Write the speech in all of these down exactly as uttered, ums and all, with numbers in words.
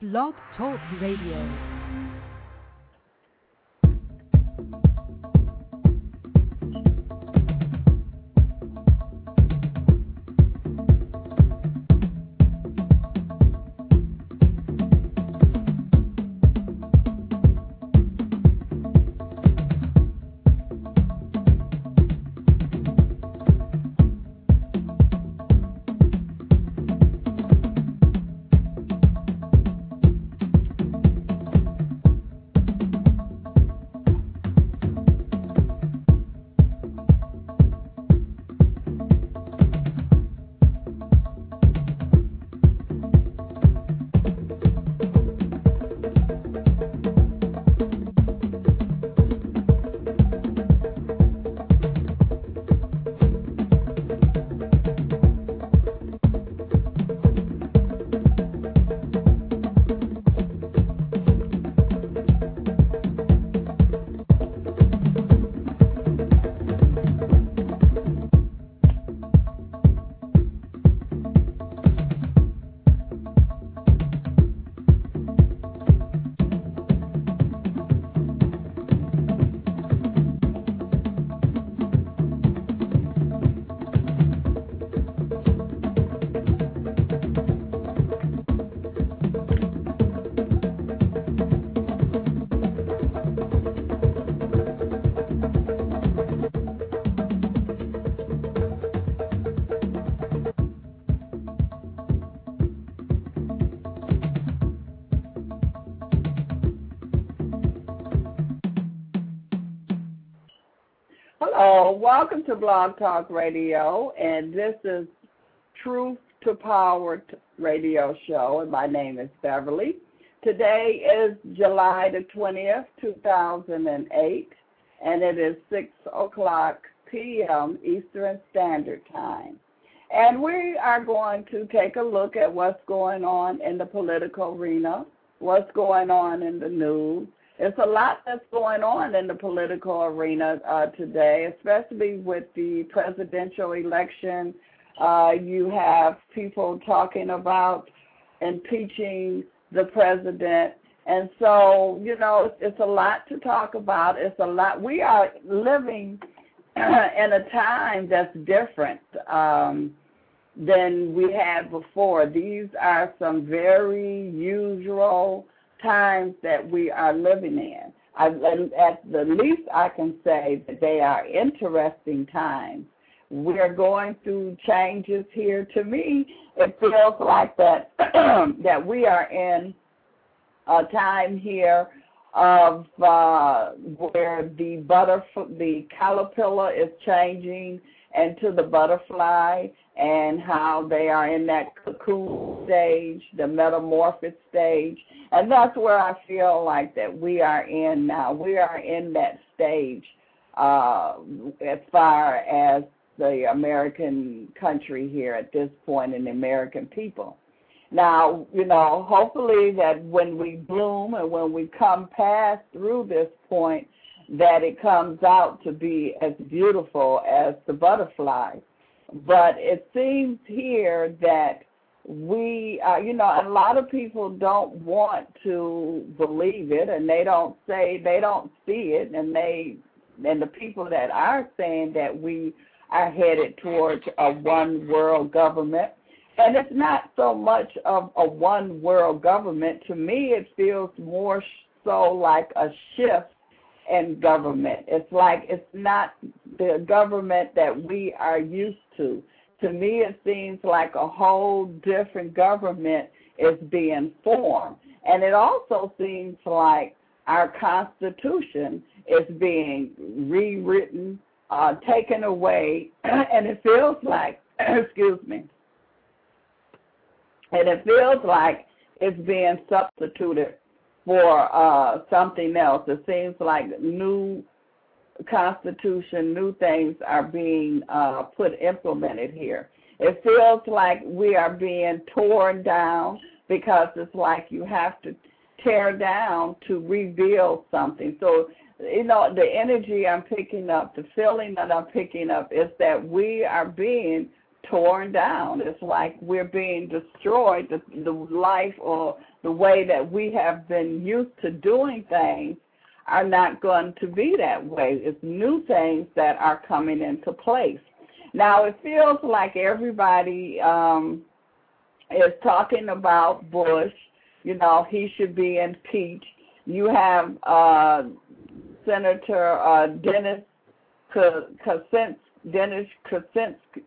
Blog Talk Radio. Hello, welcome to Blog Talk Radio, and this is Truth to Power radio show, and my name is Beverly. Today is July the twentieth, two thousand eight, and it is six o'clock p m Eastern Standard Time. And we are going to take a look at what's going on in the political arena, what's going on in the news. It's a lot that's going on in the political arena uh, today, especially with the presidential election. Uh, you have people talking about impeaching the president. And so, you know, it's, it's a lot to talk about. It's a lot. We are living in a time that's different um, than we had before. These are some very usual times that we are living in. I, at the least I can say that they are interesting times. We're going through changes here. To me, it feels like that that we are in a time here of uh, where the butterfly, the caterpillar is changing into the butterfly, and how they are in that cocoon stage, the metamorphic stage. And that's where I feel like that we are in now. We are in that stage uh, as far as the American country here at this point and the American people. Now, you know, hopefully that when we bloom and when we come past through this point, that it comes out to be as beautiful as the butterfly. But it seems here that we, uh, you know, a lot of people don't want to believe it, and they don't say, they don't see it, and they, and the people that are saying that we are headed towards a one world government. And it's not so much of a one world government. To me, it feels more so like a shift in government. It's like it's not the government that we are used to. To me, it seems like a whole different government is being formed. And it also seems like our Constitution is being rewritten, uh, taken away, and it feels like, excuse me, and it feels like it's being substituted for uh, something else. It seems like new Constitution, new things are being uh, put, implemented here. It feels like we are being torn down because it's like you have to tear down to rebuild something. So, you know, the energy I'm picking up, the feeling that I'm picking up is that we are being torn down. It's like we're being destroyed. The, the life or the way that we have been used to doing things are not going to be that way. It's new things that are coming into place. Now, it feels like everybody um, is talking about Bush. You know, he should be impeached. You have uh, Senator uh, Dennis Kucinski. Dennis Kucinski.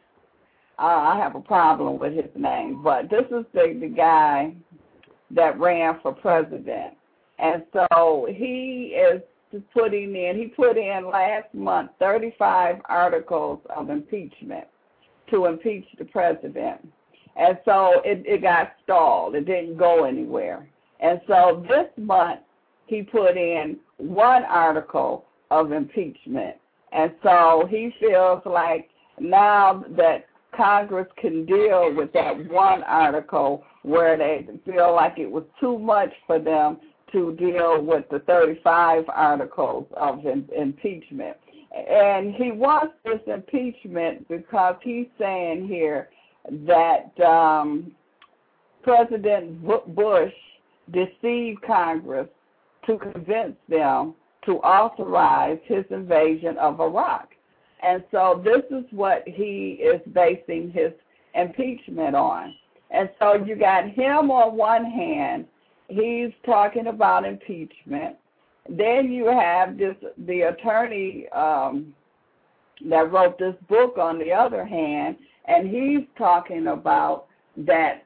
Uh, I have a problem with his name, but this is the, the guy that ran for president. And so he is putting in, he put in last month thirty-five articles of impeachment to impeach the president. And so it, it got stalled. It didn't go anywhere. And so this month he put in one article of impeachment. And so he feels like now that Congress can deal with that one article where they feel like it was too much for them to deal with the thirty-five articles of im- impeachment. And he wants this impeachment because he's saying here that um, President Bush deceived Congress to convince them to authorize his invasion of Iraq. And so this is what he is basing his impeachment on. And so you got him on one hand, he's talking about impeachment. Then you have this the attorney um, that wrote this book on the other hand, and he's talking about that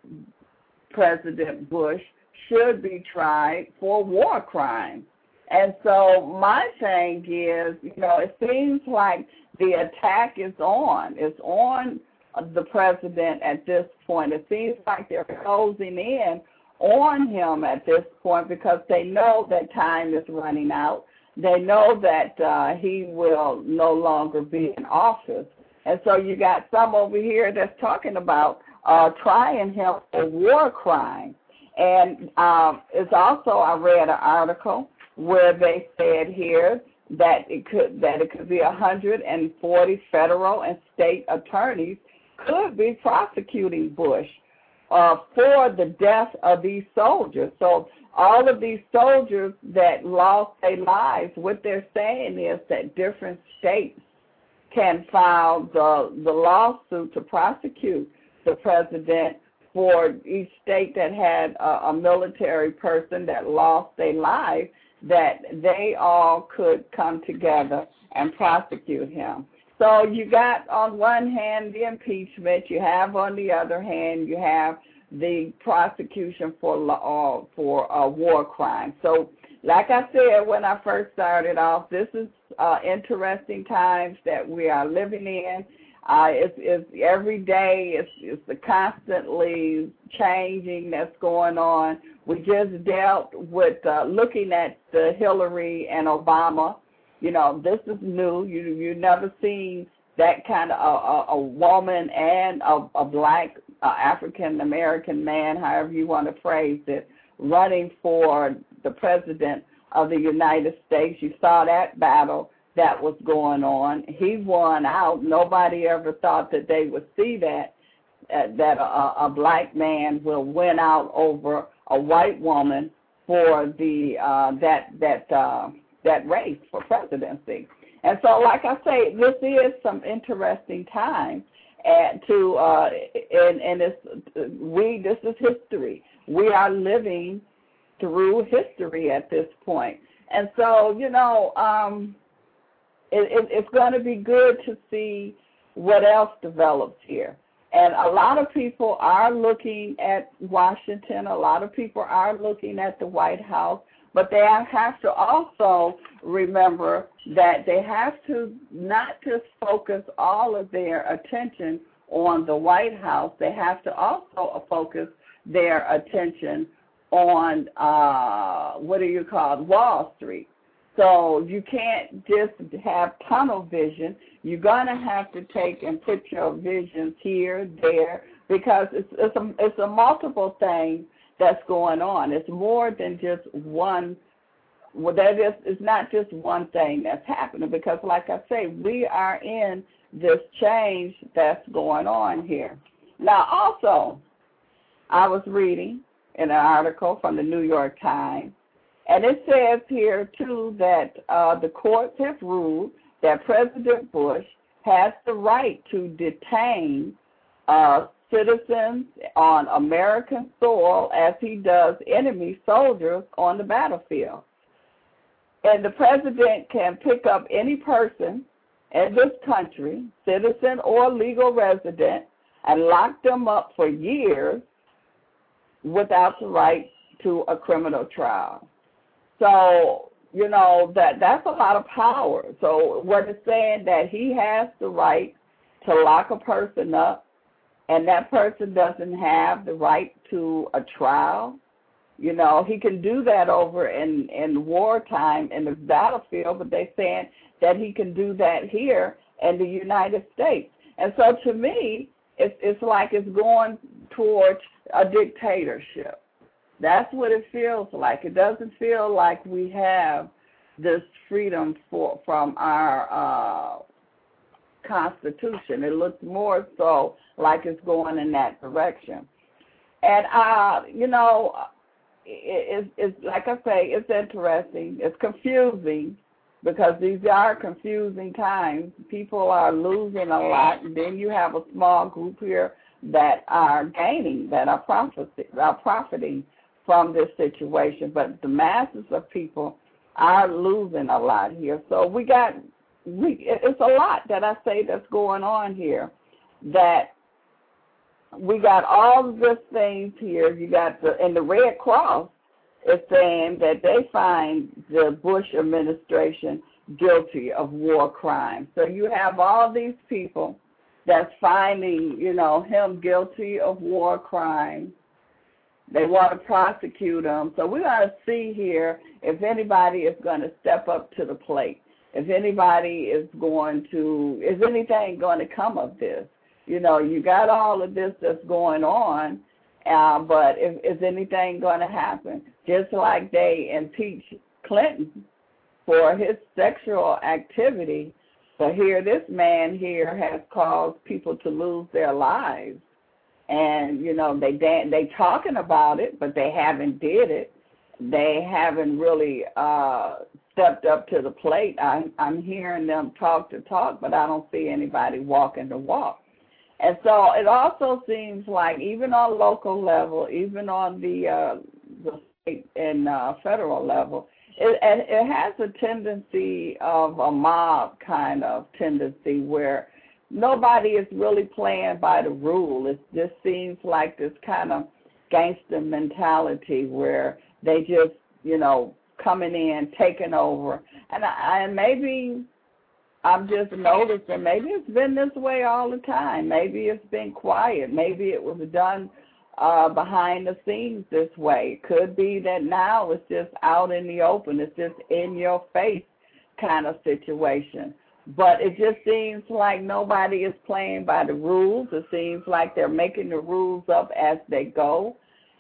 President Bush should be tried for war crimes. And so my thing is, you know, it seems like the attack is on. It's on the president at this point. It seems like they're closing in on him at this point because they know that time is running out. They know that uh, he will no longer be in office. And so you got some over here that's talking about uh, trying him for war crimes. And um, it's also, I read an article where they said here that it could that it could be one hundred forty federal and state attorneys could be prosecuting Bush uh, for the death of these soldiers. So all of these soldiers that lost their lives, what they're saying is that different states can file the the lawsuit to prosecute the president for each state that had a, a military person that lost their life, that they all could come together and prosecute him. So you got on one hand the impeachment, you have on the other hand, you have the prosecution for uh, for uh, war crimes. So like I said when I first started off, this is uh, interesting times that we are living in. Uh, it's, it's every day, it's, it's the constantly changing that's going on. We just dealt with uh, looking at the Hillary and Obama. You know, this is new. You you never seen that kind of a, a, a woman and a, a black uh, African American man, however you want to phrase it, running for the president of the United States. You saw that battle that was going on. He won out. Nobody ever thought that they would see that, uh, that a, a black man will win out over a white woman for the uh, that that uh, that race for presidency. And so, like I say, this is some interesting time, and to uh, and and it's we this is history. We are living through history at this point, and so you know. Um, It, it, it's going to be good to see what else develops here. And a lot of people are looking at Washington. A lot of people are looking at the White House. But they have to also remember that they have to not just focus all of their attention on the White House. They have to also focus their attention on, uh, what do you call it, Wall Street. So you can't just have tunnel vision. You're going to have to take and put your visions here, there, because it's, it's, a, it's a multiple thing that's going on. It's more than just one. Well, that is, it's not just one thing that's happening because, like I say, we are in this change that's going on here. Now, also, I was reading in an article from the New York Times, and it says here, too, that uh, the courts have ruled that President Bush has the right to detain uh, citizens on American soil as he does enemy soldiers on the battlefield. And the president can pick up any person in this country, citizen or legal resident, and lock them up for years without the right to a criminal trial. So, you know, that that's a lot of power. So what it's saying that he has the right to lock a person up, and that person doesn't have the right to a trial. You know, he can do that over in, in wartime in the battlefield, but they're saying that he can do that here in the United States. And so to me, it's, it's like it's going towards a dictatorship. That's what it feels like. It doesn't feel like we have this freedom for, from our uh, Constitution. It looks more so like it's going in that direction. And, uh, you know, it, it, it's like I say, it's interesting. It's confusing because these are confusing times. People are losing a lot, and then you have a small group here that are gaining, that are, profiting, are profiting from this situation. But the masses of people are losing a lot here. So we got, we, it's a lot that I say that's going on here, that we got all of these things here. You got the, and the Red Cross is saying that they find the Bush administration guilty of war crimes. So you have all these people that's finding, you know, him guilty of war crimes. They want to prosecute him. So we're going to see here if anybody is going to step up to the plate, if anybody is going to, is anything going to come of this? You know, you got all of this that's going on, uh, but if, is anything going to happen? Just like they impeached Clinton for his sexual activity, but here this man here has caused people to lose their lives. And, you know, they they talking about it, but they haven't did it. They haven't really uh, stepped up to the plate. I, I'm hearing them talk to talk, but I don't see anybody walking the walk. And so it also seems like even on local level, even on the, uh, the state and uh, federal level, it, it has a tendency of a mob kind of tendency where nobody is really playing by the rule. It just seems like this kind of gangster mentality where they just, you know, coming in, taking over. And, I, and maybe I'm just noticing, maybe it's been this way all the time. Maybe it's been quiet. Maybe it was done uh, behind the scenes this way. It could be that now it's just out in the open. It's just in your face kind of situation. But it just seems like nobody is playing by the rules. It seems like they're making the rules up as they go.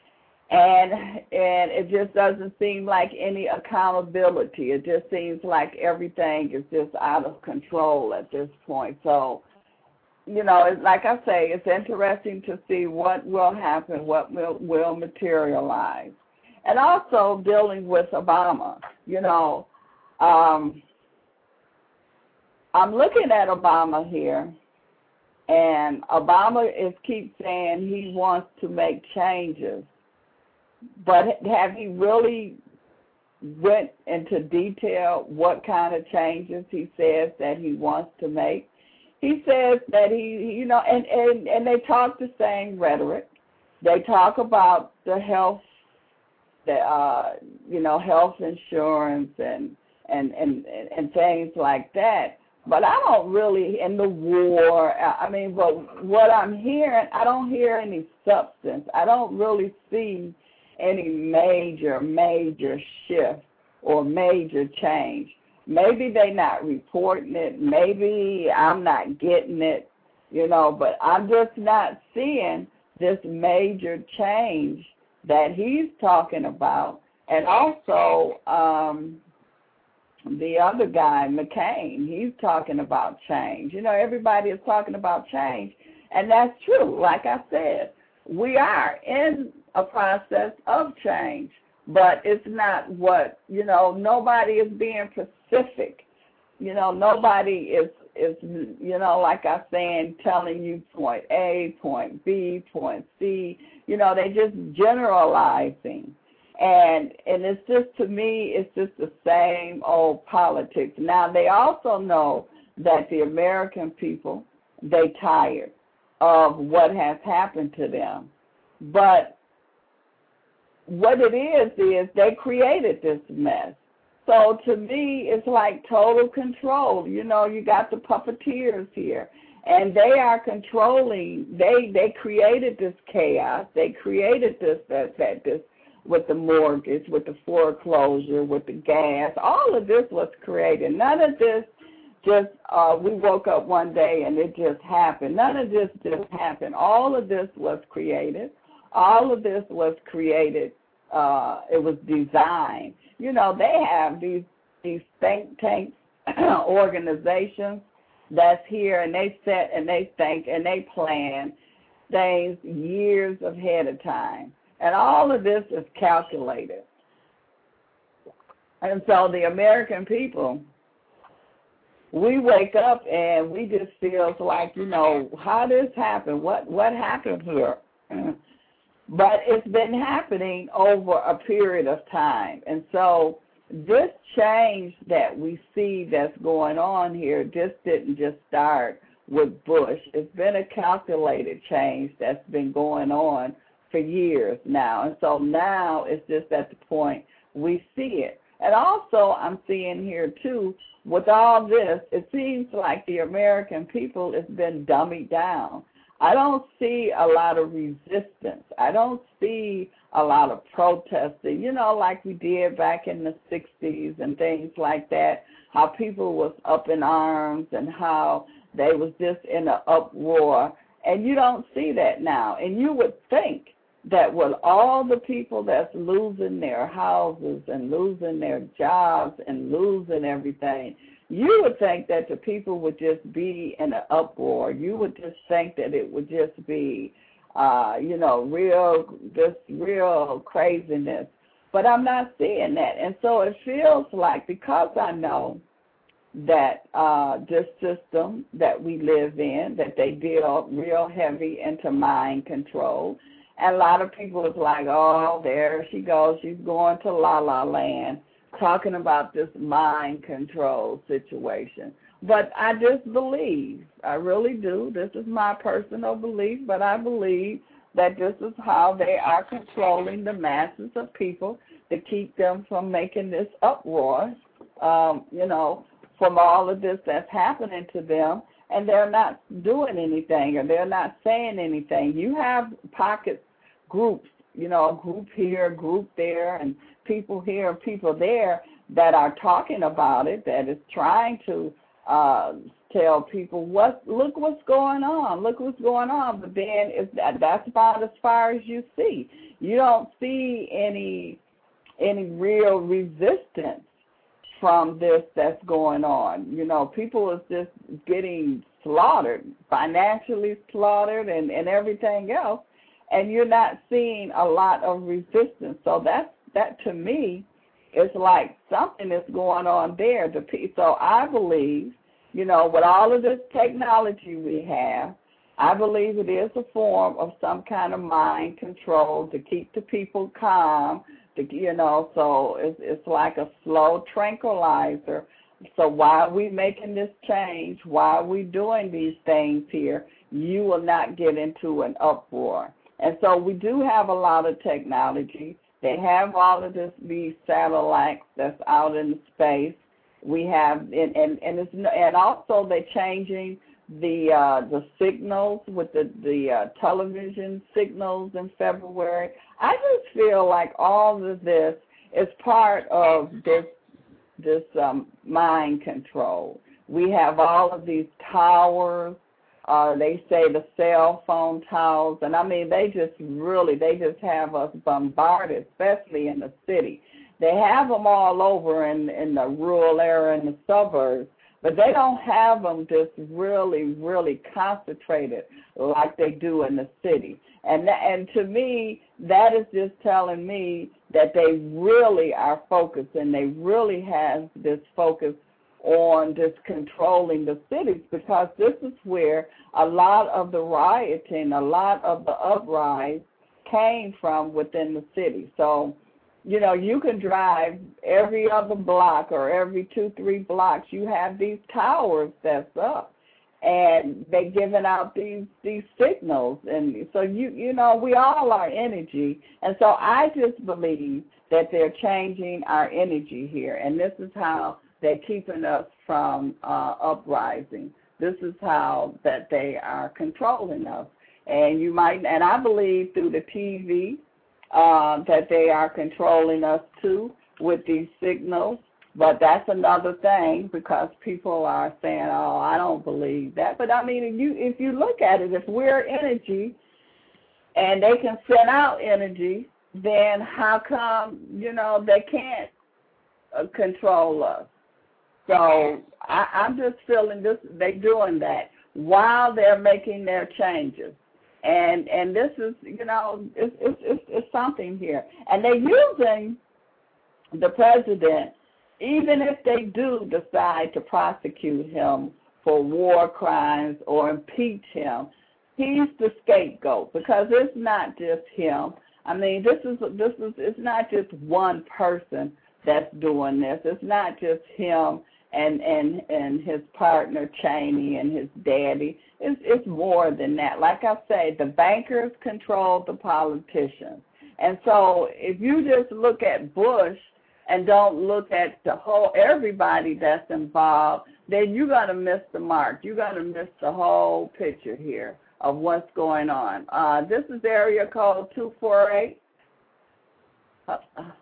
And and it just doesn't seem like any accountability. It just seems like everything is just out of control at this point. So, you know, it's, like I say, it's interesting to see what will happen, what will, will materialize. And also dealing with Obama, you know, um, I'm looking at Obama here, and Obama is keep saying he wants to make changes. But have he really went into detail what kind of changes he says that he wants to make? He says that he, you know, and, and, and they talk the same rhetoric. They talk about the health, the, uh, you know, health insurance and, and, and, and things like that. But I don't really, in the war, I mean, but what I'm hearing, I don't hear any substance. I don't really see any major, major shift or major change. Maybe they're not reporting it. Maybe I'm not getting it, you know, but I'm just not seeing this major change that he's talking about. And also, um, the other guy, McCain, he's talking about change. You know, everybody is talking about change, and that's true. Like I said, we are in a process of change, but it's not what, you know, nobody is being specific. You know, nobody is, is you know, like I'm saying, telling you point A, point B, point C. You know, they just generalizing. And and it's just, to me, it's just the same old politics. Now, they also know that the American people, they tired of what has happened to them. But what it is, is they created this mess. So to me, it's like total control. You know, you got the puppeteers here, and they are controlling. They they created this chaos. They created this, that, that, this, with the mortgage, with the foreclosure, with the gas. All of this was created. None of this just, uh, we woke up one day and it just happened. None of this just happened. All of this was created. All of this was created. Uh, it was designed. You know, they have these these think tanks, organizations that's here, and they set and they think and they plan things years ahead of time. And all of this is calculated. And so the American people, we wake up and we just feel like, you know, how this happened? What what happened here? But it's been happening over a period of time. And so this change that we see that's going on here just didn't just start with Bush. It's been a calculated change that's been going on for years now. And so now it's just at the point we see it. And also I'm seeing here, too, with all this, it seems like the American people has been dummied down. I don't see a lot of resistance. I don't see a lot of protesting, you know, like we did back in the sixties and things like that, how people was up in arms and how they was just in an uproar. And you don't see that now. And you would think that with all the people that's losing their houses and losing their jobs and losing everything, you would think that the people would just be in an uproar. You would just think that it would just be, uh, you know, real, just real craziness. But I'm not seeing that. And so it feels like, because I know that uh, this system that we live in, that they deal real heavy into mind control, and a lot of people is like, oh, there she goes, she's going to La La Land, talking about this mind control situation. But I just believe, I really do, this is my personal belief, but I believe that this is how they are controlling the masses of people to keep them from making this uproar, um, you know, from all of this that's happening to them, and they're not doing anything, or they're not saying anything. You have pockets, groups, you know, a group here, a group there, and people here, people there that are talking about it, that is trying to uh, tell people, what, look what's going on, look what's going on. But then it's, that's about as far as you see. You don't see any any real resistance from this that's going on. You know, people is just getting slaughtered, financially slaughtered, and, and everything else, and you're not seeing a lot of resistance. So that's, that to me is like something is going on there. To, so I believe, you know, with all of this technology we have, I believe it is a form of some kind of mind control to keep the people calm, to, you know, so it's, it's like a slow tranquilizer. So why are we making this change? Why are we doing these things here? You will not get into an uproar. And so we do have a lot of technology. They have all of this, these satellites that's out in space. We have, and and and, it's, and also they're changing the uh, the signals with the the uh, television signals in February. I just feel like all of this is part of this this um, mind control. We have all of these towers. Uh, they say the cell phone towers, and I mean, they just really, they just have us bombarded, especially in the city. They have them all over in, in the rural area and the suburbs, but they don't have them just really, really concentrated like they do in the city. And that, and to me, that is just telling me that they really are focused, and they really have this focus on just controlling the cities, because this is where a lot of the rioting, a lot of the uprise came from within the city. So, you know, you can drive every other block or every two, three blocks, you have these towers that's up, and they're giving out these these signals. And so, you you know, we all are energy. And so I just believe that they're changing our energy here, and this is how they're keeping us from uh, uprising. This is how that they are controlling us. And you might, and I believe through the T V, Uh, that they are controlling us too with these signals. But that's another thing, because people are saying, oh, I don't believe that. But I mean, if you if you look at it, if we're energy and they can send out energy, then how come, you know, they can't uh, control us? So I, I'm just feeling this, they're doing that while they're making their changes. And and this is, you know, it's, it's, it's, it's something here. And they're using the president, even if they do decide to prosecute him for war crimes or impeach him, he's the scapegoat, because it's not just him. I mean, this is this is it's not just one person that's doing this. It's not just him and and and his partner Cheney and his daddy. It's it's more than that. Like I say, the bankers control the politicians. And so if you just look at Bush and don't look at the whole everybody that's involved, then you're gonna miss the mark. You're gonna miss the whole picture here of what's going on. Uh, this is area code two four eight. Uh,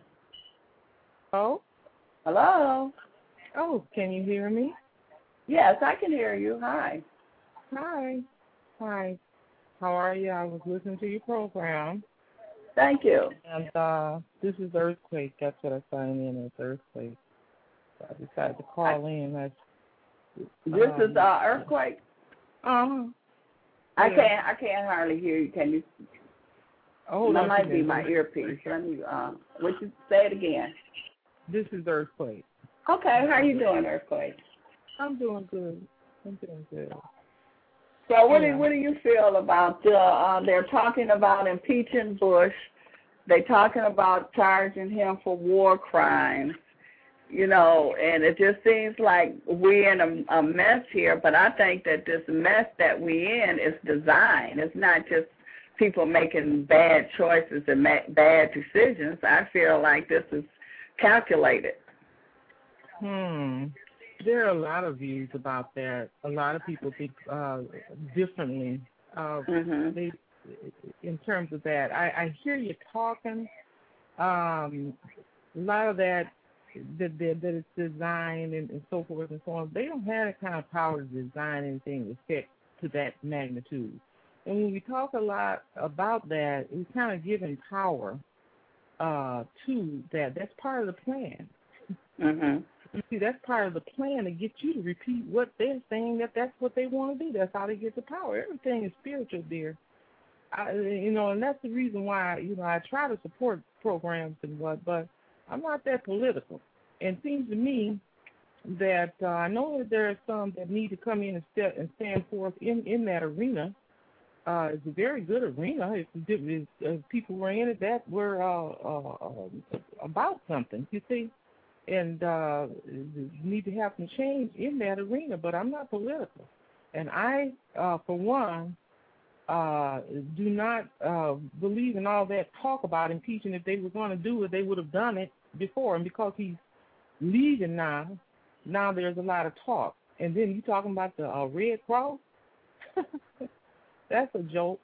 oh, hello. Oh, can you hear me? Yes, I can hear you. Hi. Hi. Hi. How are you? I was listening to your program. Thank you. And uh, this is Earthquake. That's what I signed in as Earthquake. So I decided to call I, in. I, this um, is uh, Earthquake? Uh-huh. I yeah. can't I can't hardly hear you. Can you? Oh, that might be my earpiece. Let me, uh, would you say it again? This is Earthquake. Okay, how are you doing, Earthquake? I'm doing good. I'm doing good. So what yeah. do what do you feel about uh, uh, they're talking about impeaching Bush? They're talking about charging him for war crimes, you know, and it just seems like we're in a, a mess here. But I think that this mess that we're in is designed. It's not just people making bad choices and ma- bad decisions. I feel like this is calculated. Hmm. There are a lot of views about that. A lot of people think uh, differently. Uh, mm-hmm. they, in terms of that, I, I hear you talking. Um, a lot of that, that, that, that it's designed and, and so forth and so on. They don't have the kind of power to design anything to fit to that magnitude. And when we talk a lot about that, we're kind of giving power uh, to that. That's part of the plan. Mm-hmm. You see, that's part of the plan to get you to repeat what they're saying, that that's what they want to do. That's how they get the power. Everything is spiritual, dear. I, you know, and that's the reason why, you know, I try to support programs and what, but I'm not that political. And it seems to me that uh, I know that there are some that need to come in and, step, and stand forth in, in that arena. Uh, it's a very good arena. If, if, if people were in it that were uh, uh, uh, about something, you see. And uh, need to have some change in that arena, but I'm not political. And I, uh, for one, uh, do not uh, believe in all that talk about impeaching. If they were going to do it, they would have done it before. And because he's leaving now, now there's a lot of talk. And then you talking about the uh, Red Cross? That's a joke.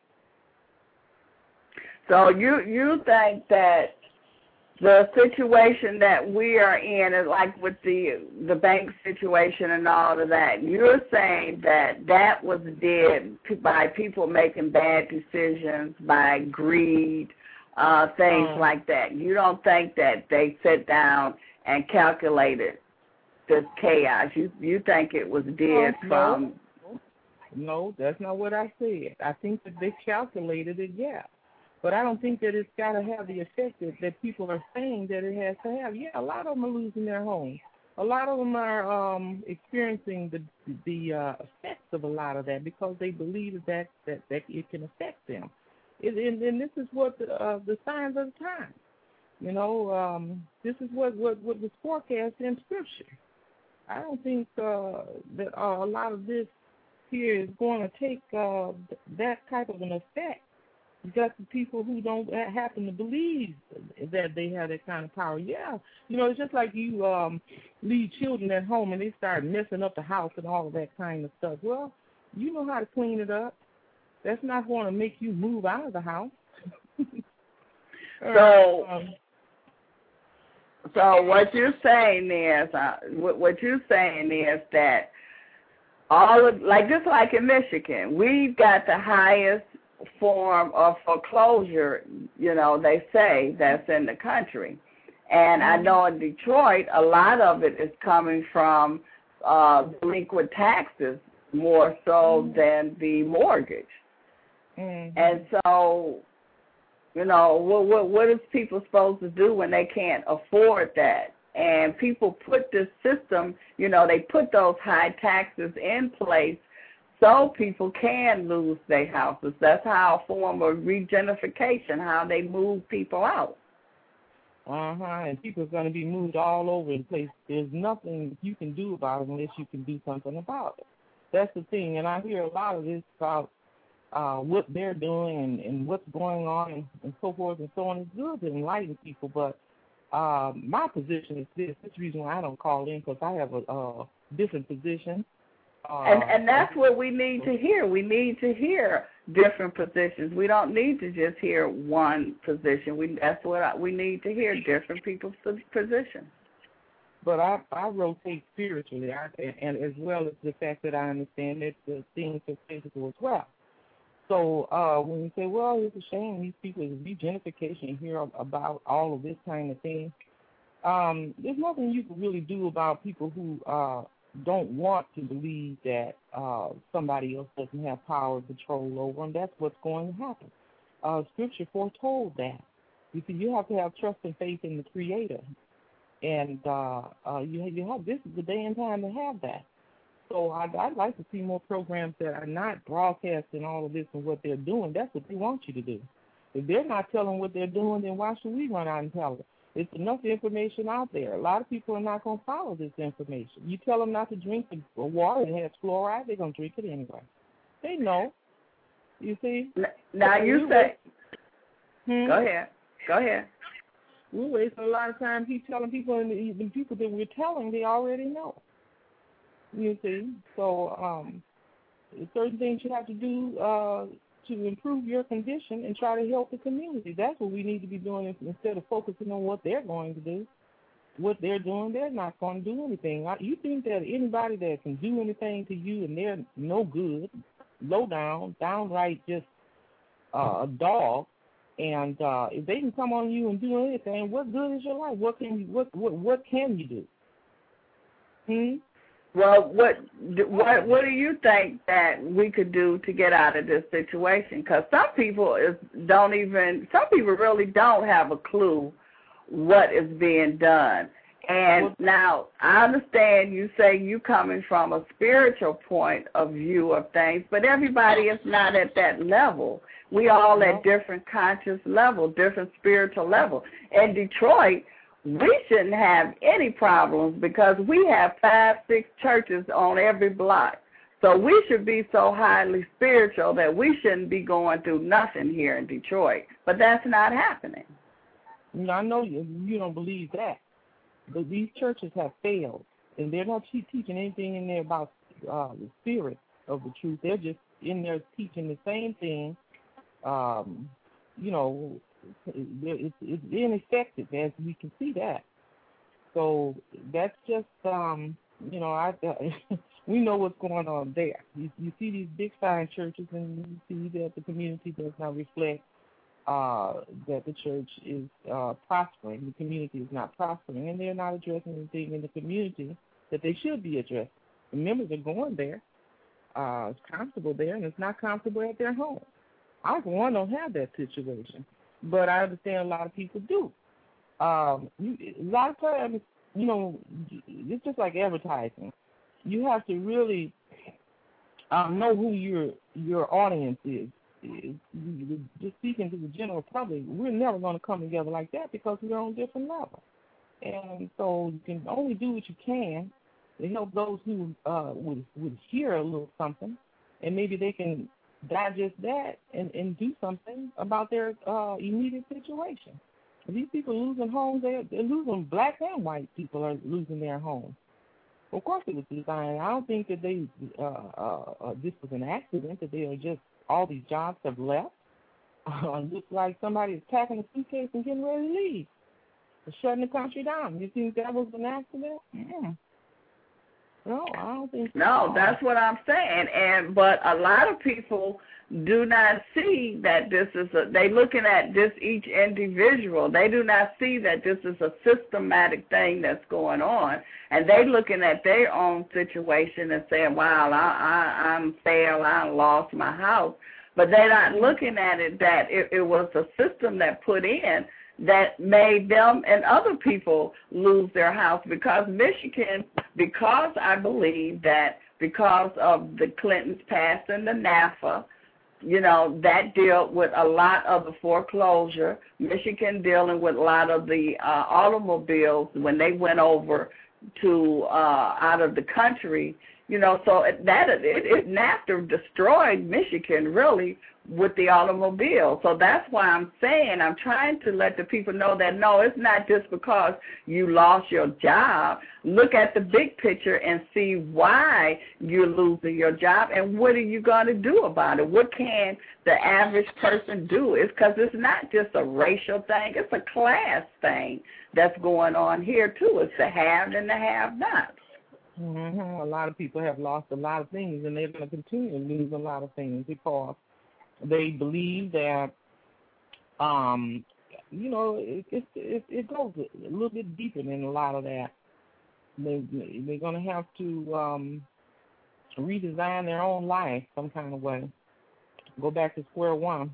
So you you think that the situation that we are in is like with the the bank situation and all of that. You're saying that that was did by people making bad decisions, by greed, uh, things Um, like that. You don't think that they sit down and calculated this chaos. You you think it was no, did no, from no, that's not what I said. I think that they calculated it, yeah. But I don't think that it's got to have the effect that, that people are saying that it has to have. Yeah, a lot of them are losing their homes. A lot of them are um, experiencing the the uh, effects of a lot of that because they believe that that, that it can affect them. It, and, and this is what the, uh, the signs of the time. You know, um, this is what, what, what was forecast in Scripture. I don't think uh, that uh, a lot of this here is going to take uh, that type of an effect. You got the people who don't happen to believe that they have that kind of power. Yeah, you know, it's just like you um, leave children at home and they start messing up the house and all of that kind of stuff. Well, you know how to clean it up. That's not going to make you move out of the house. so. um, So what you're saying is, uh, what, what you're saying is that all of, like just like in Michigan, we've got the highest form of foreclosure, you know, they say, that's in the country. And I know in Detroit, a lot of it is coming from uh, delinquent taxes more so than the mortgage. Mm-hmm. And so, you know, what, what what is people supposed to do when they can't afford that? And people put this system, you know, they put those high taxes in place so people can lose their houses. That's how a form of regentrification, how they move people out. Uh-huh, and people are going to be moved all over the place. There's nothing you can do about it unless you can do something about it. That's the thing, and I hear a lot of this about uh, what they're doing and, and what's going on and, and so forth and so on. It's good to enlighten people, but uh, my position is this. This is the reason why I don't call in, because I have a, a different position. Uh, and and that's what we need to hear. We need to hear different positions. We don't need to just hear one position. We that's what I, we need to hear, different people's positions. But I, I rotate spiritually, I, and as well as the fact that I understand that the things are physical as well. So uh, when you say, well, it's a shame these people is regentrification, hear about all of this kind of thing, um, there's nothing you can really do about people who uh, don't want to believe that uh, somebody else doesn't have power and control over them. That's what's going to happen. Uh, Scripture foretold that. You see, you have to have trust and faith in the Creator. And uh, uh, you, you have this is the day and time to have that. So I'd, I'd like to see more programs that are not broadcasting all of this and what they're doing. That's what they want you to do. If they're not telling what they're doing, then why should we run out and tell it? There's enough information out there. A lot of people are not going to follow this information. You tell them not to drink the water that has fluoride, they're going to drink it anyway. They know. You see? Now you say, hmm? go ahead, go ahead. We're wasting a lot of time keep telling people, and even people that we're telling, they already know. You see? So um, certain things you have to do uh, to improve your condition and try to help the community. That's what we need to be doing instead of focusing on what they're going to do. What they're doing, they're not going to do anything. You think that anybody that can do anything to you and they're no good, low down, downright just uh, a dog, and uh, if they can come on you and do anything, what good is your life? What can you, what, what, what can you do? Hmm? Well, what what what do you think that we could do to get out of this situation? Because some people is don't even some people really don't have a clue what is being done. And now I understand you say you coming from a spiritual point of view of things, but everybody is not at that level. We all at different conscious level, different spiritual level. In Detroit, we shouldn't have any problems because we have five, six churches on every block. So we should be so highly spiritual that we shouldn't be going through nothing here in Detroit. But that's not happening. I know you, you don't believe that. But these churches have failed, and they're not teaching anything in there about uh, the spirit of the truth. They're just in there teaching the same thing. Um, you know, it's, it's ineffective, as we can see that. So that's just, um, you know, I, uh, we know what's going on there. You, you see these big fine churches, and you see that the community does not reflect uh, that the church is uh, prospering, the community is not prospering, and they're not addressing anything in the community that they should be addressing. The members are going there. Uh, it's comfortable there, and it's not comfortable at their home. I, for one, don't have that situation, but I understand a lot of people do. Um, you, a lot of times, you know, it's just like advertising. You have to really um, know who your your audience is. Just speaking to the general public, we're never going to come together like that because we're on different levels. And so you can only do what you can to help those who uh, would, would hear a little something, and maybe they can digest that and, and do something about their uh, immediate situation. These people losing homes, they're, they're losing, black and white people are losing their homes. Of course it was designed. I don't think that they uh, uh, uh, this was an accident, that they are just, all these jobs have left. Uh, looks like somebody is packing a suitcase and getting ready to leave. They're shutting the country down. You think that was an accident? Yeah. No, I don't think so. No, that's what I'm saying. And but a lot of people do not see that this is a, they looking at this each individual. They do not see that this is a systematic thing that's going on. And they looking at their own situation and saying, wow, I, I, I'm failed, I lost my house. But they're not looking at it that it, it was a system that put in that made them and other people lose their house, because Michigan, because I believe that because of the Clintons passing the NAFTA, you know, that dealt with a lot of the foreclosure. Michigan dealing with a lot of the uh, automobiles when they went over to uh, out of the country, you know, so it, that it, it NAFTA destroyed Michigan really with the automobile. So that's why I'm saying, I'm trying to let the people know that, no, it's not just because you lost your job. Look at the big picture and see why you're losing your job and what are you going to do about it. What can the average person do? It's because it's not just a racial thing. It's a class thing that's going on here, too. It's the have and the have-nots. Mm-hmm. A lot of people have lost a lot of things, and they're going to continue to lose a lot of things because they believe that, um, you know, it, it, it, it goes a little bit deeper than a lot of that. They, they're going to have to um, redesign their own life some kind of way, go back to square one.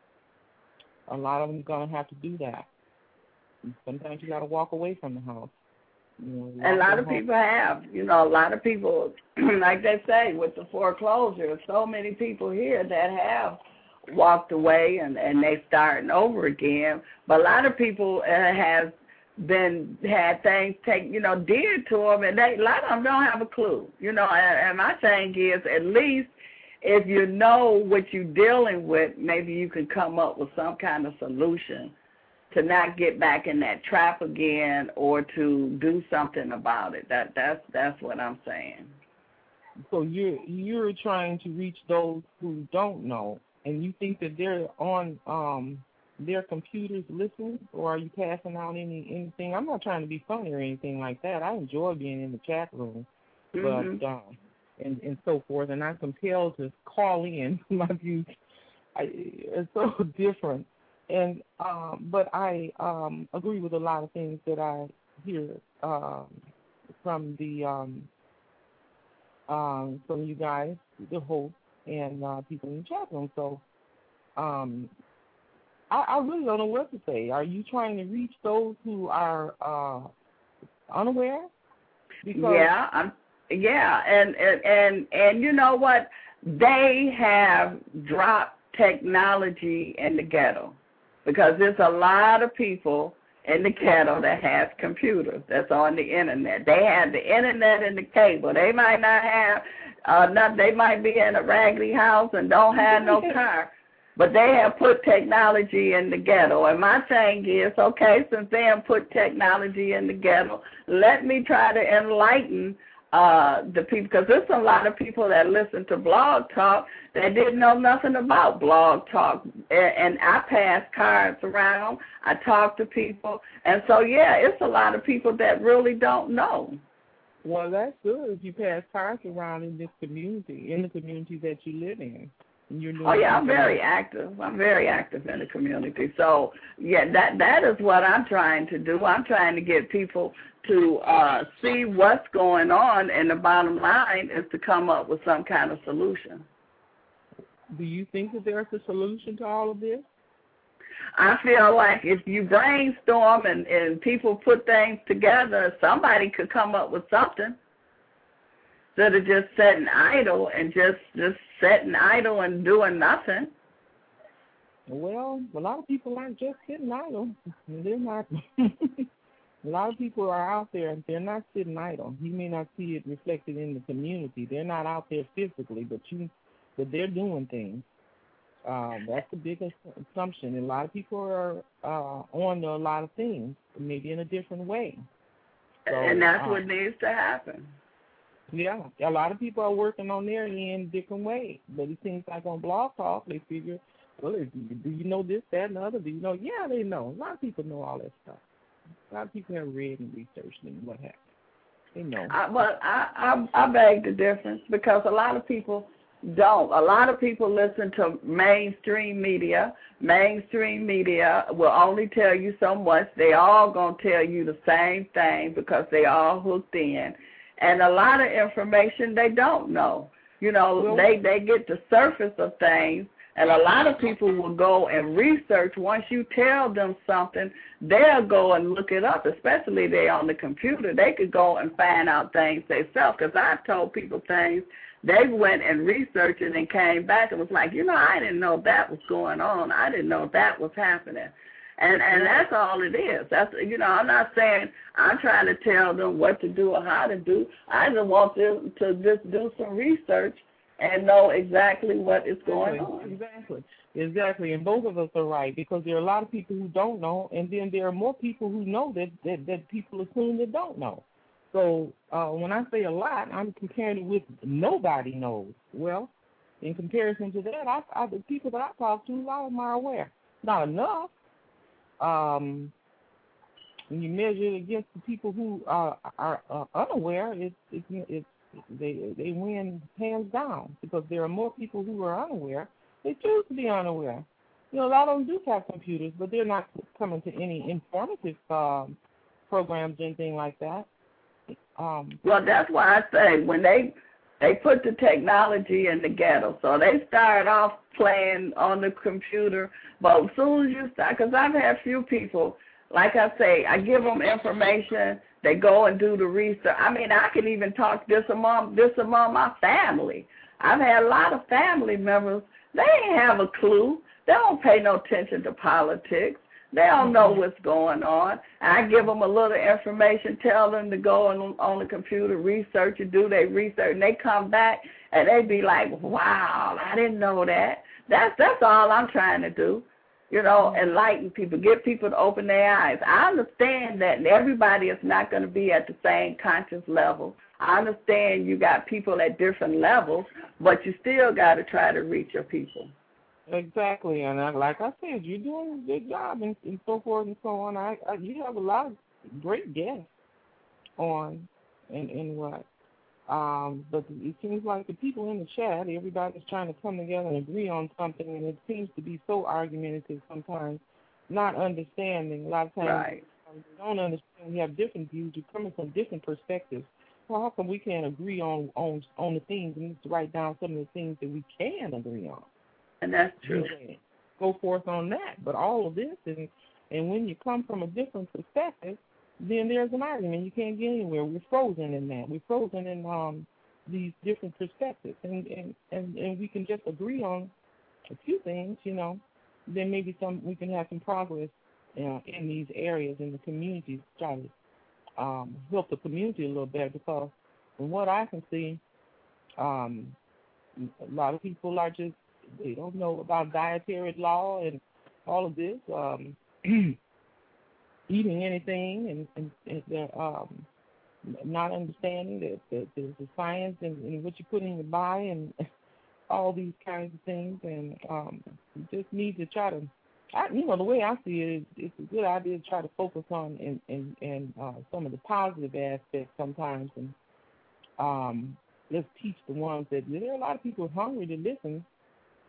A lot of them are going to have to do that. Sometimes you got to walk away from the house. You know, a lot of home. people have. You know, a lot of people, like they say, with the foreclosure, so many people here that have walked away and, and they starting over again. But a lot of people uh, have been, had things take, you know, did to them, and they, a lot of them don't have a clue. You know, and, and my thing is, at least if you know what you're dealing with, maybe you can come up with some kind of solution to not get back in that trap again or to do something about it. That that's that's what I'm saying. So you're you're trying to reach those who don't know, and you think that they're on um their computers listening, or are you passing out any anything? I'm not trying to be funny or anything like that. I enjoy being in the chat room, mm-hmm. but um, and and so forth, and I'm compelled to call in. My views I, are so different. And um, but I um, agree with a lot of things that I hear um, from the um, um, from you guys, the host, and uh, people in the chat room. So um, I, I really don't know what to say. Are you trying to reach those who are uh, unaware? Because yeah, I'm, yeah, and, and and and you know what? They have dropped technology in the ghetto. Because there's a lot of people in the ghetto that has computers that's on the internet. They have the internet and the cable. They might not have, uh, not, they might be in a raggedy house and don't have no car, but they have put technology in the ghetto. And my thing is, okay, since they have put technology in the ghetto, let me try to enlighten Uh, the people, because there's a lot of people that listen to Blog Talk that didn't know nothing about Blog Talk, and, and I pass cards around, I talk to people, and so, yeah, it's a lot of people that really don't know. Well, that's good if you pass cards around in this community, in the community that you live in. And you're Oh doing yeah, I'm something very else. active. I'm very active in the community. So yeah, that that is what I'm trying to do. I'm trying to get people to uh, see what's going on, and the bottom line is to come up with some kind of solution. Do you think that there's a solution to all of this? I feel like if you brainstorm and, and people put things together, somebody could come up with something. Instead of just sitting idle and just, just sitting idle and doing nothing. Well, a lot of people aren't just sitting idle. They're not. A lot of people are out there and they're not sitting idle. You may not see it reflected in the community. They're not out there physically, but you, but they're doing things. Um, that's the biggest assumption. And a lot of people are uh, on to a lot of things, maybe in a different way. So, and that's um, what needs to happen. Yeah, a lot of people are working on their end different ways. But it seems like on Blog Talk, they figure, well, do you know this, that, and the other? Do you know? Yeah, they know. A lot of people know all that stuff. A lot of people have read and researched and what have you. They know. I, well, I, I, I beg the difference because a lot of people don't. A lot of people listen to mainstream media. Mainstream media will only tell you so much. They all going to tell you the same thing because they all hooked in. And a lot of information they don't know. You know, Well, they, they get the surface of things, and a lot of people will go and research. Once you tell them something, they'll go and look it up, especially if they're on the computer. They could go and find out things themselves, because I've told people things. They went and researched it and came back and was like, you know, I didn't know that was going on. I didn't know that was happening. And and that's all it is. That's, you know, I'm not saying I'm trying to tell them what to do or how to do. I just want them to just do some research and know exactly what is going on. Exactly. Exactly. And both of us are right, because there are a lot of people who don't know, and then there are more people who know that, that, that people assume that don't know. So uh, when I say a lot, I'm comparing it with nobody knows. Well, in comparison to that, I, I, the people that I talk to, a lot of them are aware. Not enough. Um, when you measure it against the people who are, are uh, unaware, it's, it's, it's, they they win hands down, because there are more people who are unaware. They choose to be unaware. You know, a lot of them do have computers, but they're not coming to any informative um, programs or anything like that. Um, well, that's why I say when they they put the technology in the ghetto, so they start off playing on the computer, but as soon as you start, because I've had a few people, like I say, I give them information, they go and do the research. I mean, I can even talk this among this among my family. I've had a lot of family members, they ain't have a clue. They don't pay no attention to politics. They don't know what's going on. I give them a little information, tell them to go on, on the computer, research and do their research, and they come back and they be like, wow, I didn't know that. That's, that's all I'm trying to do, you know, enlighten people, get people to open their eyes. I understand that everybody is not going to be at the same conscious level. I understand you got people at different levels, but you still got to try to reach your people. Exactly, and I, like I said, you're doing a good job, and, and so forth and so on. I, I you have a lot of great guests on, and and what, um, but it seems like the people in the chat, everybody's trying to come together and agree on something, and it seems to be so argumentative sometimes, not understanding. A lot of times, right. we don't understand. We have different views. We're coming from different perspectives. Well, how come we can't agree on on on the things, and just write down some of the things that we can agree on? And that's true. Go forth on that. But all of this, and and when you come from a different perspective, then there's an argument. You can't get anywhere. We're frozen in that. We're frozen in um these different perspectives. And, and, and, and we can just agree on a few things, you know. Then maybe some we can have some progress, you know, in these areas in the communities, try to um, help the community a little better, because from what I can see, um, a lot of people are just, they don't know about dietary law and all of this, um, eating anything, and, and, and they're um, not understanding that, that there's the science and, and what you put in your body and all these kinds of things. And um, you just need to try to, I, you know, the way I see it, is it's a good idea to try to focus on and and, and uh, some of the positive aspects sometimes, and um, let's teach the ones that, there are a lot of people hungry to listen.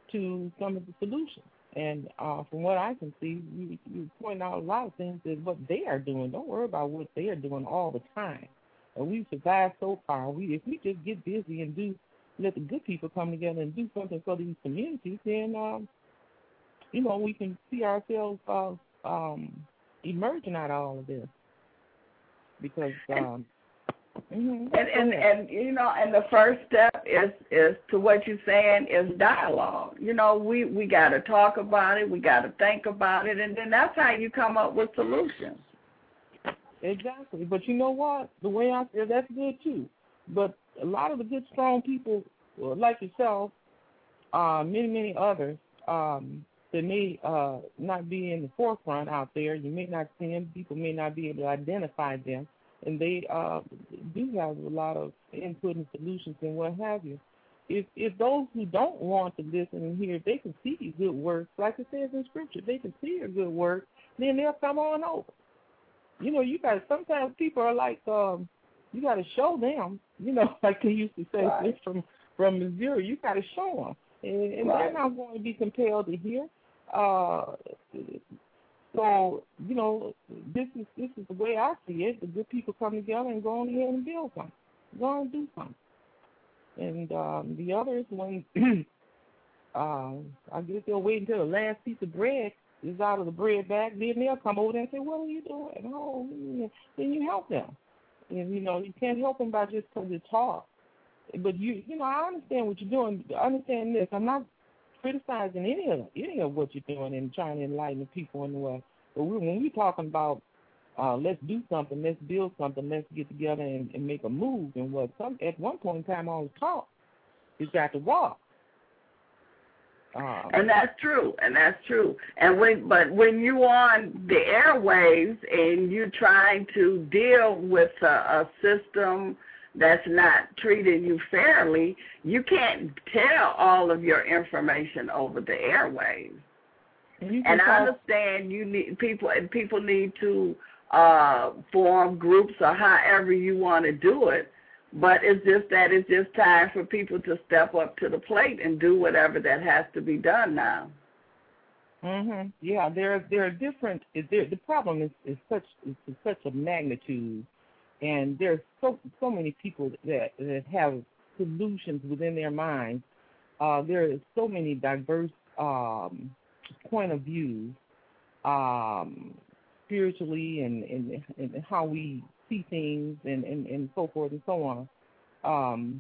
to some of the solutions. And uh, from what I can see, you, you point out a lot of things that what they are doing. Don't worry about what they are doing all the time. And we've survived so far. We if we just get busy and do let the good people come together and do something for these communities, then um, you know we can see ourselves uh, um, emerging out of all of this. Because um, mm-hmm. and, and and you know, and the first step is is to what you're saying is dialogue. You know, we we got to talk about it, we got to think about it, and then that's how you come up with solutions. Exactly. But you know what? The way I feel, that's good too. But a lot of the good, strong people like yourself, uh, many, many others, um, that may uh, not be in the forefront out there. You may not see them. People may not be able to identify them. And they uh, do have a lot of input and solutions and what have you. If if those who don't want to listen and hear, they can see your good works, like it says in Scripture, they can see your good work, then they'll come on over. You know, you got sometimes people are like, um, you got to show them. You know, like they used to say right. from from Missouri, you got to show them, and, and right. they're not going to be compelled to hear. Uh, so you know, this is this is the way I see it. The good people come together and go on ahead and build something, go on and do something. And um, the others, when uh, I guess they'll wait until the last piece of bread is out of the bread bag, then they'll come over there and say, what are you doing? Oh, then you help them. And, you know, you can't help them by just because you talk. But, you you know, I understand what you're doing. I understand this. I'm not criticizing any of any of what you're doing and trying to enlighten the people in the way. But we, when we're talking about uh, let's do something, let's build something, let's get together and, and make a move, and what some at one point in time all the talk is got to walk. Um, and that's true, and that's true. And when, but when you on the airwaves and you're trying to deal with a, a system that's not treating you fairly, you can't tell all of your information over the airwaves. And, and I understand you need people, and people need to uh, form groups or however you want to do it. But it's just that it's just time for people to step up to the plate and do whatever that has to be done now. Mhm. Yeah, there there are different. There, the problem is, is such is such a magnitude, and there's so so many people that that have solutions within their minds. Uh, there is so many diverse um, point of views, um, spiritually, and, and and how we see things, and, and, and so forth and so on. Um,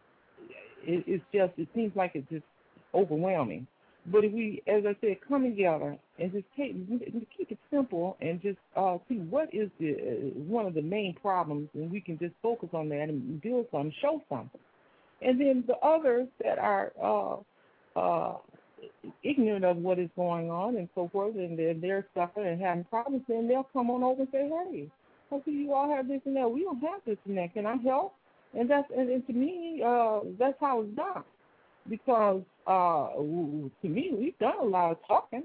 it, it's just, it seems like it's just overwhelming. But if we, as I said, come together and just take, keep it simple and just uh, see what is the uh, one of the main problems, and we can just focus on that and build something, show something. And then the others that are uh, uh, ignorant of what is going on and so forth, and they're, they're suffering and having problems, then they'll come on over and say, hey, I see you all have this and that. We don't have this and that. Can I help? And that's and, and to me, uh, that's how it's done. Because uh, to me, we've done a lot of talking.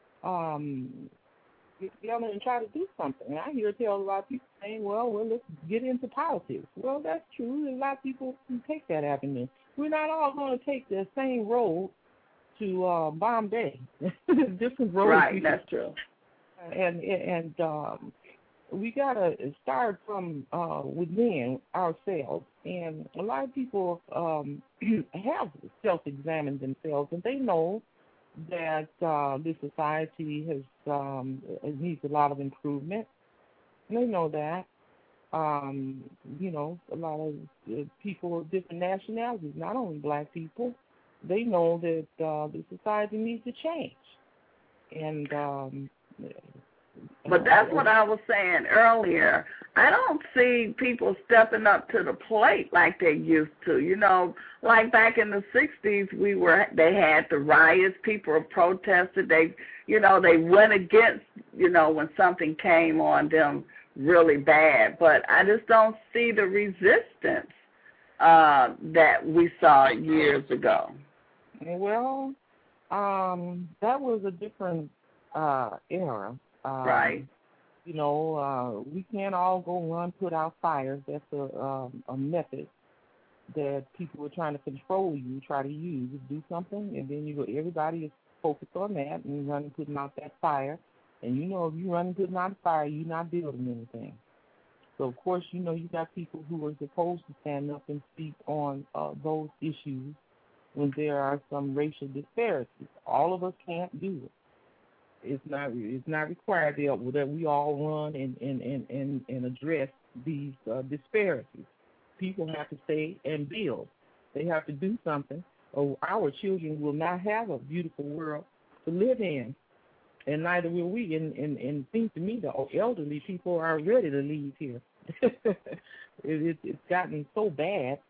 Um, get together and try to do something. And I hear tell a lot of people saying, well, well, let's get into politics. Well, that's true. A lot of people can take that avenue. We're not all going to take the same road to uh, Bombay. Different roads. Right, that's true. And and um, we got to start from uh, within ourselves. And a lot of people um, have self-examined themselves, and they know that uh, this society has um, needs a lot of improvement. They know that. Um, you know, a lot of uh, people of different nationalities, not only black people, they know that uh, the society needs to change. And um, But that's what I was saying earlier. I don't see people stepping up to the plate like they used to. You know, like back in the sixties, we were they had the riots. People protested. They, you know, they went against, you know, when something came on them really bad. But I just don't see the resistance uh, that we saw years ago. Well, um, that was a different uh, era. Um, right. You know, uh, we can't all go run put out fires. That's a, um, a method. that people are trying to control you, try to use, do something, and then you go, everybody is focused on that, and you run and putting out that fire. And you know, if you run and putting out a fire, you're not building anything. So, of course, you know, you got people who are supposed to stand up and speak on uh, those issues when there are some racial disparities. All of us can't do it. It's not it's not required that, that we all run and, and, and, and, and address these uh, disparities. People have to stay and build. They have to do something, or our children will not have a beautiful world to live in, and neither will we. And, and, and it seems to me the elderly people are ready to leave here. it, it, it's gotten so bad.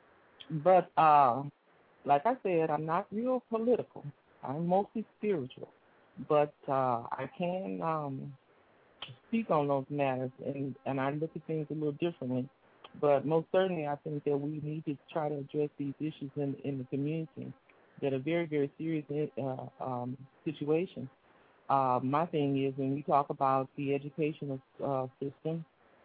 But uh, like I said, I'm not real political. I'm mostly spiritual. But uh, I can um, speak on those matters, and, and I look at things a little differently. But most certainly I think that we need to try to address these issues in, in the community that are very, very serious uh, um, situations. Uh, my thing is when we talk about the educational uh, system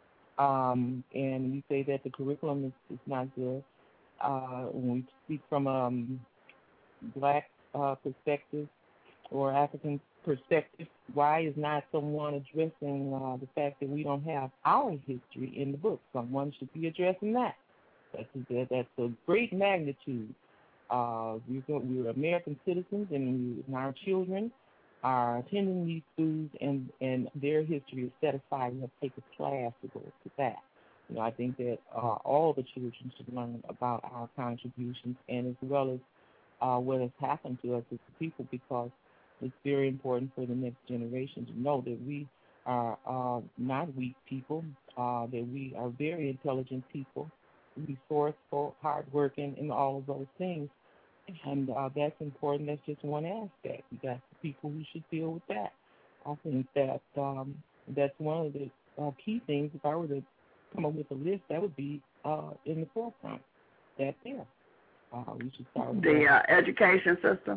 um, and we say that the curriculum is, is not good, uh, when we speak from a um, black uh, perspective, or African perspective, why is not someone addressing uh, the fact that we don't have our history in the book? Someone should be addressing that. That's a, that's a great magnitude. Uh, we're, we're American citizens, and, we, and our children are attending these schools, and, and their history is set aside. We have to take a class to go to that. You know, I think that uh, all the children should learn about our contributions, and as well as uh, what has happened to us as a people, because it's very important for the next generation to know that we are uh, not weak people, uh, that we are very intelligent people, resourceful, hardworking, and all of those things. And uh, that's important. That's just one aspect. You got the people who should deal with that. I think that um, that's one of the uh, key things. If I were to come up with a list, that would be uh, in the forefront. That there. Uh, we should start with the uh, education system.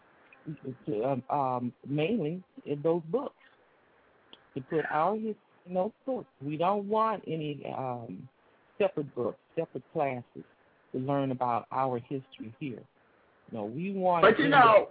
To, um, um, mainly in those books, to put our history in those books. We don't want any um, separate books, separate classes to learn about our history here. No, we want. But you know,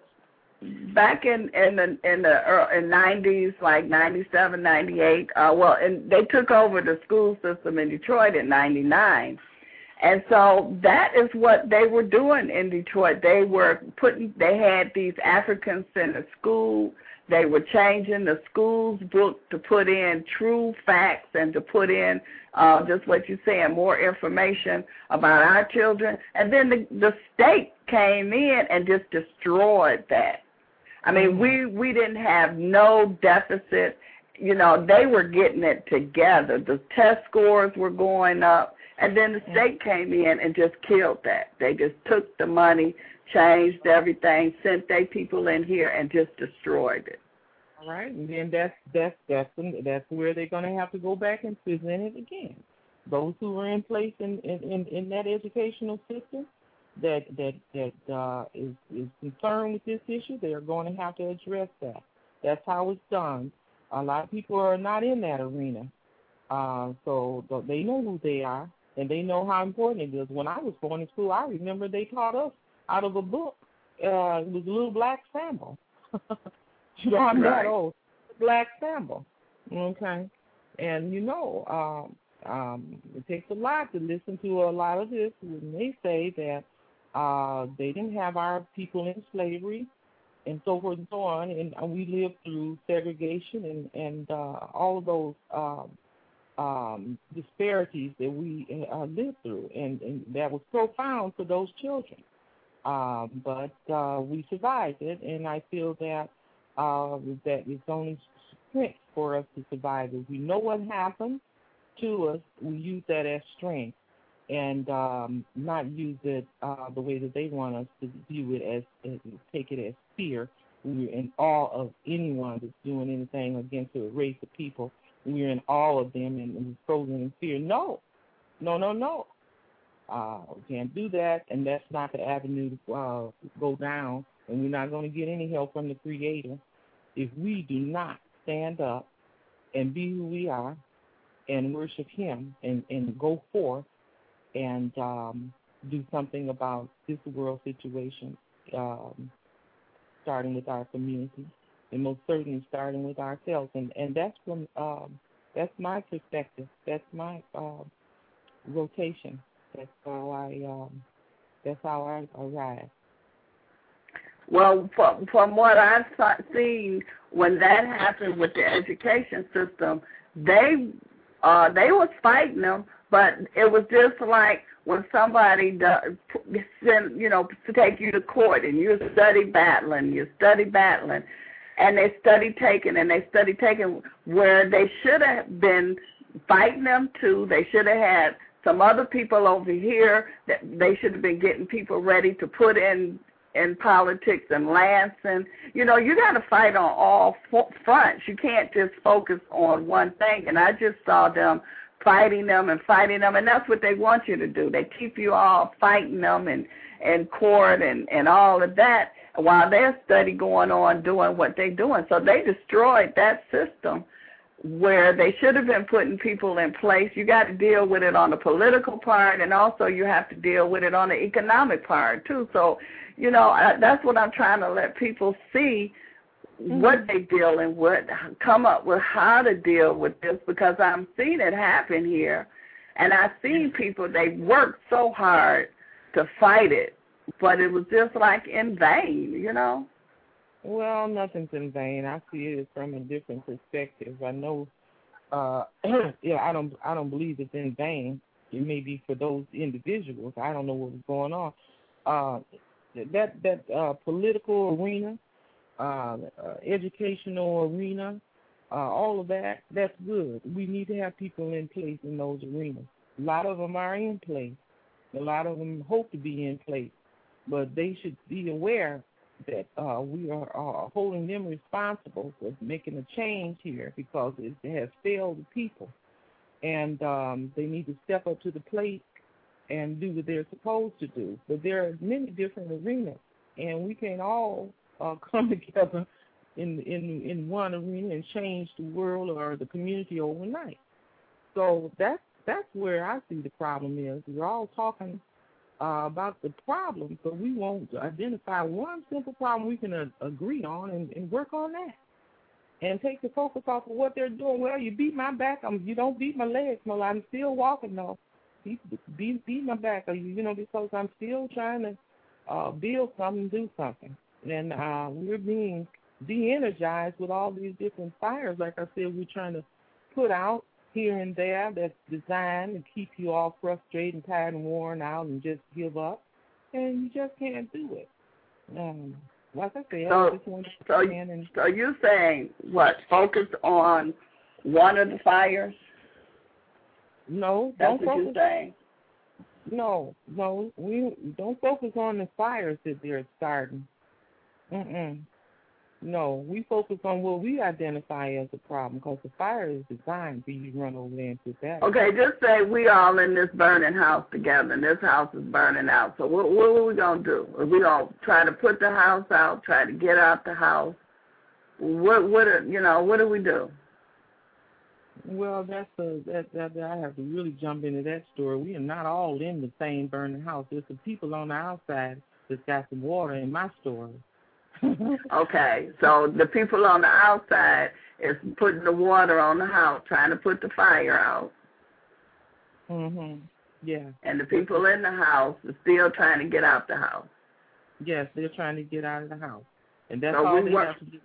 back in in the in the uh, in nineties, like ninety-seven, ninety-eight. Uh, well, and they took over the school system in Detroit in ninety-nine. And so that is what they were doing in Detroit. They were putting, they had these African-centered schools. They were changing the school's book to put in true facts and to put in uh, just what you're saying, more information about our children. And then the, the state came in and just destroyed that. I mean, we, we didn't have no deficit. You know, they were getting it together. The test scores were going up. And then the state came in and just killed that. They just took the money, changed everything, sent their people in here, and just destroyed it. All right, and then that's that's that's that's where they're going to have to go back and present it again. Those who are in place in in, in that educational system that that that uh, is is concerned with this issue, they are going to have to address that. That's how it's done. A lot of people are not in that arena, uh, so they know who they are. And they know how important it is. When I was going to school, I remember they taught us out of a book. Uh, it was Little Black Sambo. You know, I'm right. that old. Black Sambo. Okay. And, you know, um, um, it takes a lot to listen to a lot of this when they say that uh, they didn't have our people in slavery and so forth and so on. And we lived through segregation and, and uh, all of those um, Um, disparities that we uh, lived through, and, and that was profound for those children. Um, but uh, we survived it, and I feel that uh, that it's only strength for us to survive. If we know what happened to us, we use that as strength, and um, not use it uh, the way that they want us to view it as, as take it as fear. We're in awe of anyone that's doing anything against a race of people. We're in awe of them and, and frozen in fear. No, no, no, no. Uh, we can't do that, and that's not the avenue to uh, go down, and we're not going to get any help from the Creator if we do not stand up and be who we are and worship Him and, and go forth and um, do something about this world situation, um, starting with our community, and most certainly starting with ourselves. And, and that's from um, that's my perspective. That's my uh, rotation. That's how I um, that's how I arrive. Well, from, from what I've seen, when that happened with the education system, they uh, they was fighting them, but it was just like when somebody does, send, you know, to take you to court and you study battling, you study battling, and they study taking and they study taking where they should have been fighting them too. They should have had some other people over here that they should have been getting people ready to put in in politics and Lansing. You know, you got to fight on all fronts. You can't just focus on one thing. And I just saw them fighting them and fighting them, and that's what they want you to do. They keep you all fighting them and in court and, and all of that while their study going on doing what they're doing. So they destroyed that system where they should have been putting people in place. You got to deal with it on the political part, and also you have to deal with it on the economic part, too. So, you know, that's what I'm trying to let people see, mm-hmm. what they're dealing with, come up with how to deal with this, because I'm seeing it happen here, and I've seen people, they work so hard to fight it, but it was just like in vain, you know. Well, nothing's in vain. I see it from a different perspective. I know, uh, yeah, I don't, I don't believe it's in vain. It may be for those individuals. I don't know what was going on. Uh, that that uh, political arena, uh, uh, educational arena, uh, all of that, that's good. We need to have people in place in those arenas. A lot of them are in place. A lot of them hope to be in place, but they should be aware that uh, we are uh, holding them responsible for making a change here, because it has failed the people. And um, they need to step up to the plate and do what they're supposed to do. But there are many different arenas, and we can't all uh, come together in, in in one arena and change the world or the community overnight. So that's, that's where I see the problem is. We're all talking uh, about the problem, but we won't identify one simple problem we can uh, agree on and, and work on that. And take the focus off of what they're doing. Well, you beat my back. I'm, you don't beat my legs. No, I'm still walking, though. Beat, beat, beat my back, or, you know, because I'm still trying to uh, build something, do something. And uh, we're being de-energized with all these different fires. Like I said, we're trying to put out here and there that's designed to keep you all frustrated and tired and worn out and just give up. And you just can't do it. Um, like I said, so, I just want to so, and so you're saying, what, focus on one of the fires? No, That's don't what focus. you're saying? No, no, we don't focus on the fires that they're starting. Mm-mm. No, we focus on what we identify as a problem, because the fire is designed for you to run over there and put that. Okay, just say we all in this burning house together, and this house is burning out. So what, what are we going to do? Are we going to try to put the house out, try to get out the house? What, what, are, you know, what do we do? Well, that's a, that, that, that I have to really jump into that story. We are not all in the same burning house. There's some people on the outside that's got some water in my story. Okay, so the people on the outside is putting the water on the house, trying to put the fire out. Mhm. Yeah. And the people in the house are still trying to get out the house. Yes, they're trying to get out of the house, and that's so all we they work- have to do.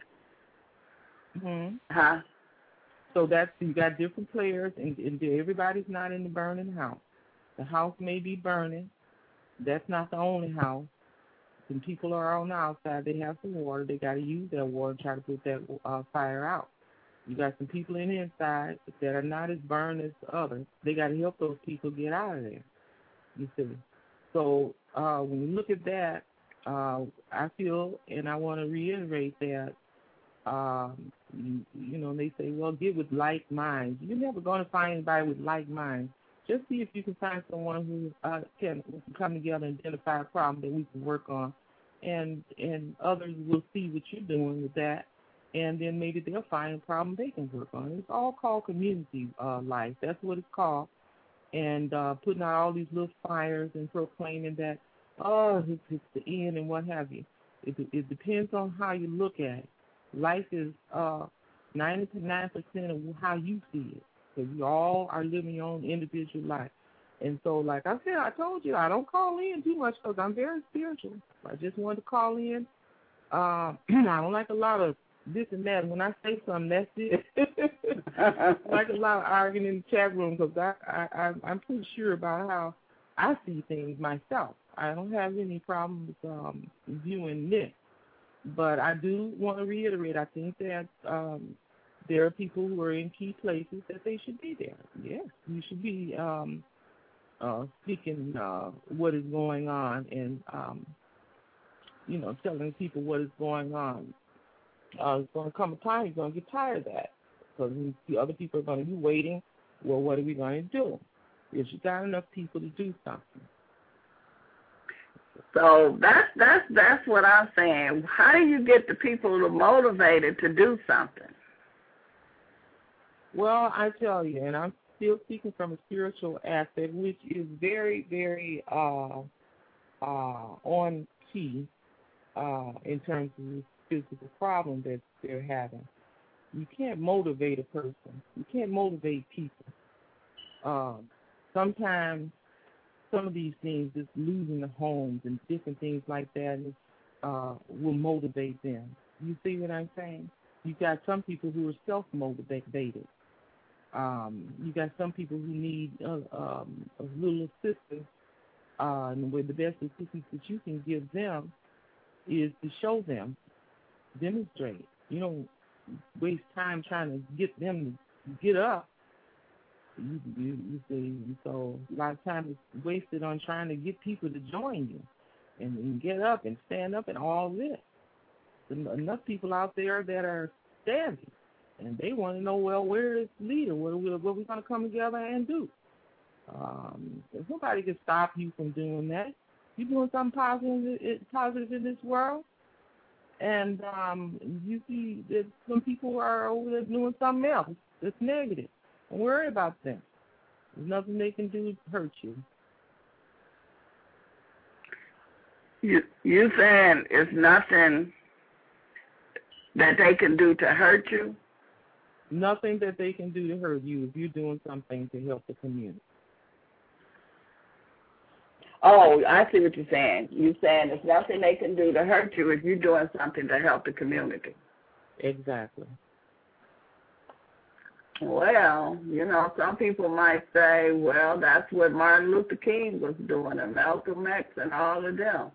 Mhm. Huh? So that's, you got different players, and, and everybody's not in the burning house. The house may be burning. That's not the only house. When people are on the outside, they have some water. They got to use that water and try to put that uh, fire out. You got some people in the inside that are not as burned as the others. They got to help those people get out of there, you see. So uh, when you look at that, uh, I feel, and I want to reiterate that, um, you, you know, they say, well, get with like minds. You're never going to find anybody with like minds. Just see if you can find someone who uh, can come together and identify a problem that we can work on, and and others will see what you're doing with that, and then maybe they'll find a problem they can work on. It's all called community uh, life. That's what it's called. and uh, putting out all these little fires and proclaiming that, oh, it's, it's the end and what have you. It, it depends on how you look at it. Life is uh, ninety-nine percent of how you see it. Because you all are living your own individual life. And so, like I said, I told you, I don't call in too much because I'm very spiritual. I just wanted to call in. Uh, I don't like a lot of this and that. When I say something, that's it. I like a lot of arguing in the chat room because I, I, I, I'm pretty sure about how I see things myself. I don't have any problem with um, viewing this. But I do want to reiterate, I think that um, there are people who are in key places that they should be there. Yeah, you should be um, uh, speaking uh, what is going on and, um, you know, telling people what is going on. Uh, it's going to come a time you're going to get tired of that because the other people are going to be waiting. Well, what are we going to do? If you got enough people to do something. So that's that's that's what I'm saying. How do you get the people to motivated to do something? Well, I tell you, and I'm still speaking from a spiritual aspect, which is very, very uh, uh, on key uh, in terms of this physical problem that they're having. You can't motivate a person. You can't motivate people. Um, sometimes some of these things, just losing the homes and different things like that, uh, will motivate them. You see what I'm saying? You got some people who are self-motivated. Um, you got some people who need uh, um, a little assistance, uh, and the best assistance that you can give them is to show them, demonstrate. You don't waste time trying to get them to get up. You, you, you see, so a lot of time is wasted on trying to get people to join you and, and get up and stand up and all this. There's enough people out there that are standing, and they want to know, well, where is the leader? What are we, what are we going to come together and do? Um, if nobody can stop you from doing that. You're doing something positive, positive in this world, and um, you see that some people are over there doing something else that's negative. Don't worry about them. There's nothing they can do to hurt you. You you saying it's nothing that they can do to hurt you? Nothing that they can do to hurt you if you're doing something to help the community. Oh, I see what you're saying. You're saying there's nothing they can do to hurt you if you're doing something to help the community. Exactly. Well, you know, some people might say, well, that's what Martin Luther King was doing and Malcolm X and all of them.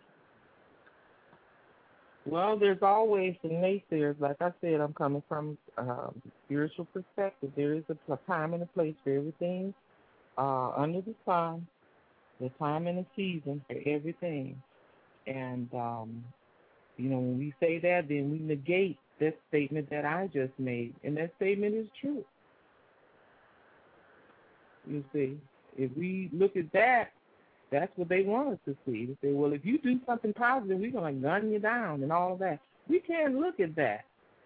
Well, there's always the naysayers. Like I said, I'm coming from a um, spiritual perspective. There is a, a time and a place for everything uh, under the sun, the time and a season for everything. And, um, you know, when we say that, then we negate that statement that I just made. And that statement is true. You see, if we look at that, that's what they want us to see. They say, well, if you do something positive, we're going to gun you down and all of that. We can't look at that.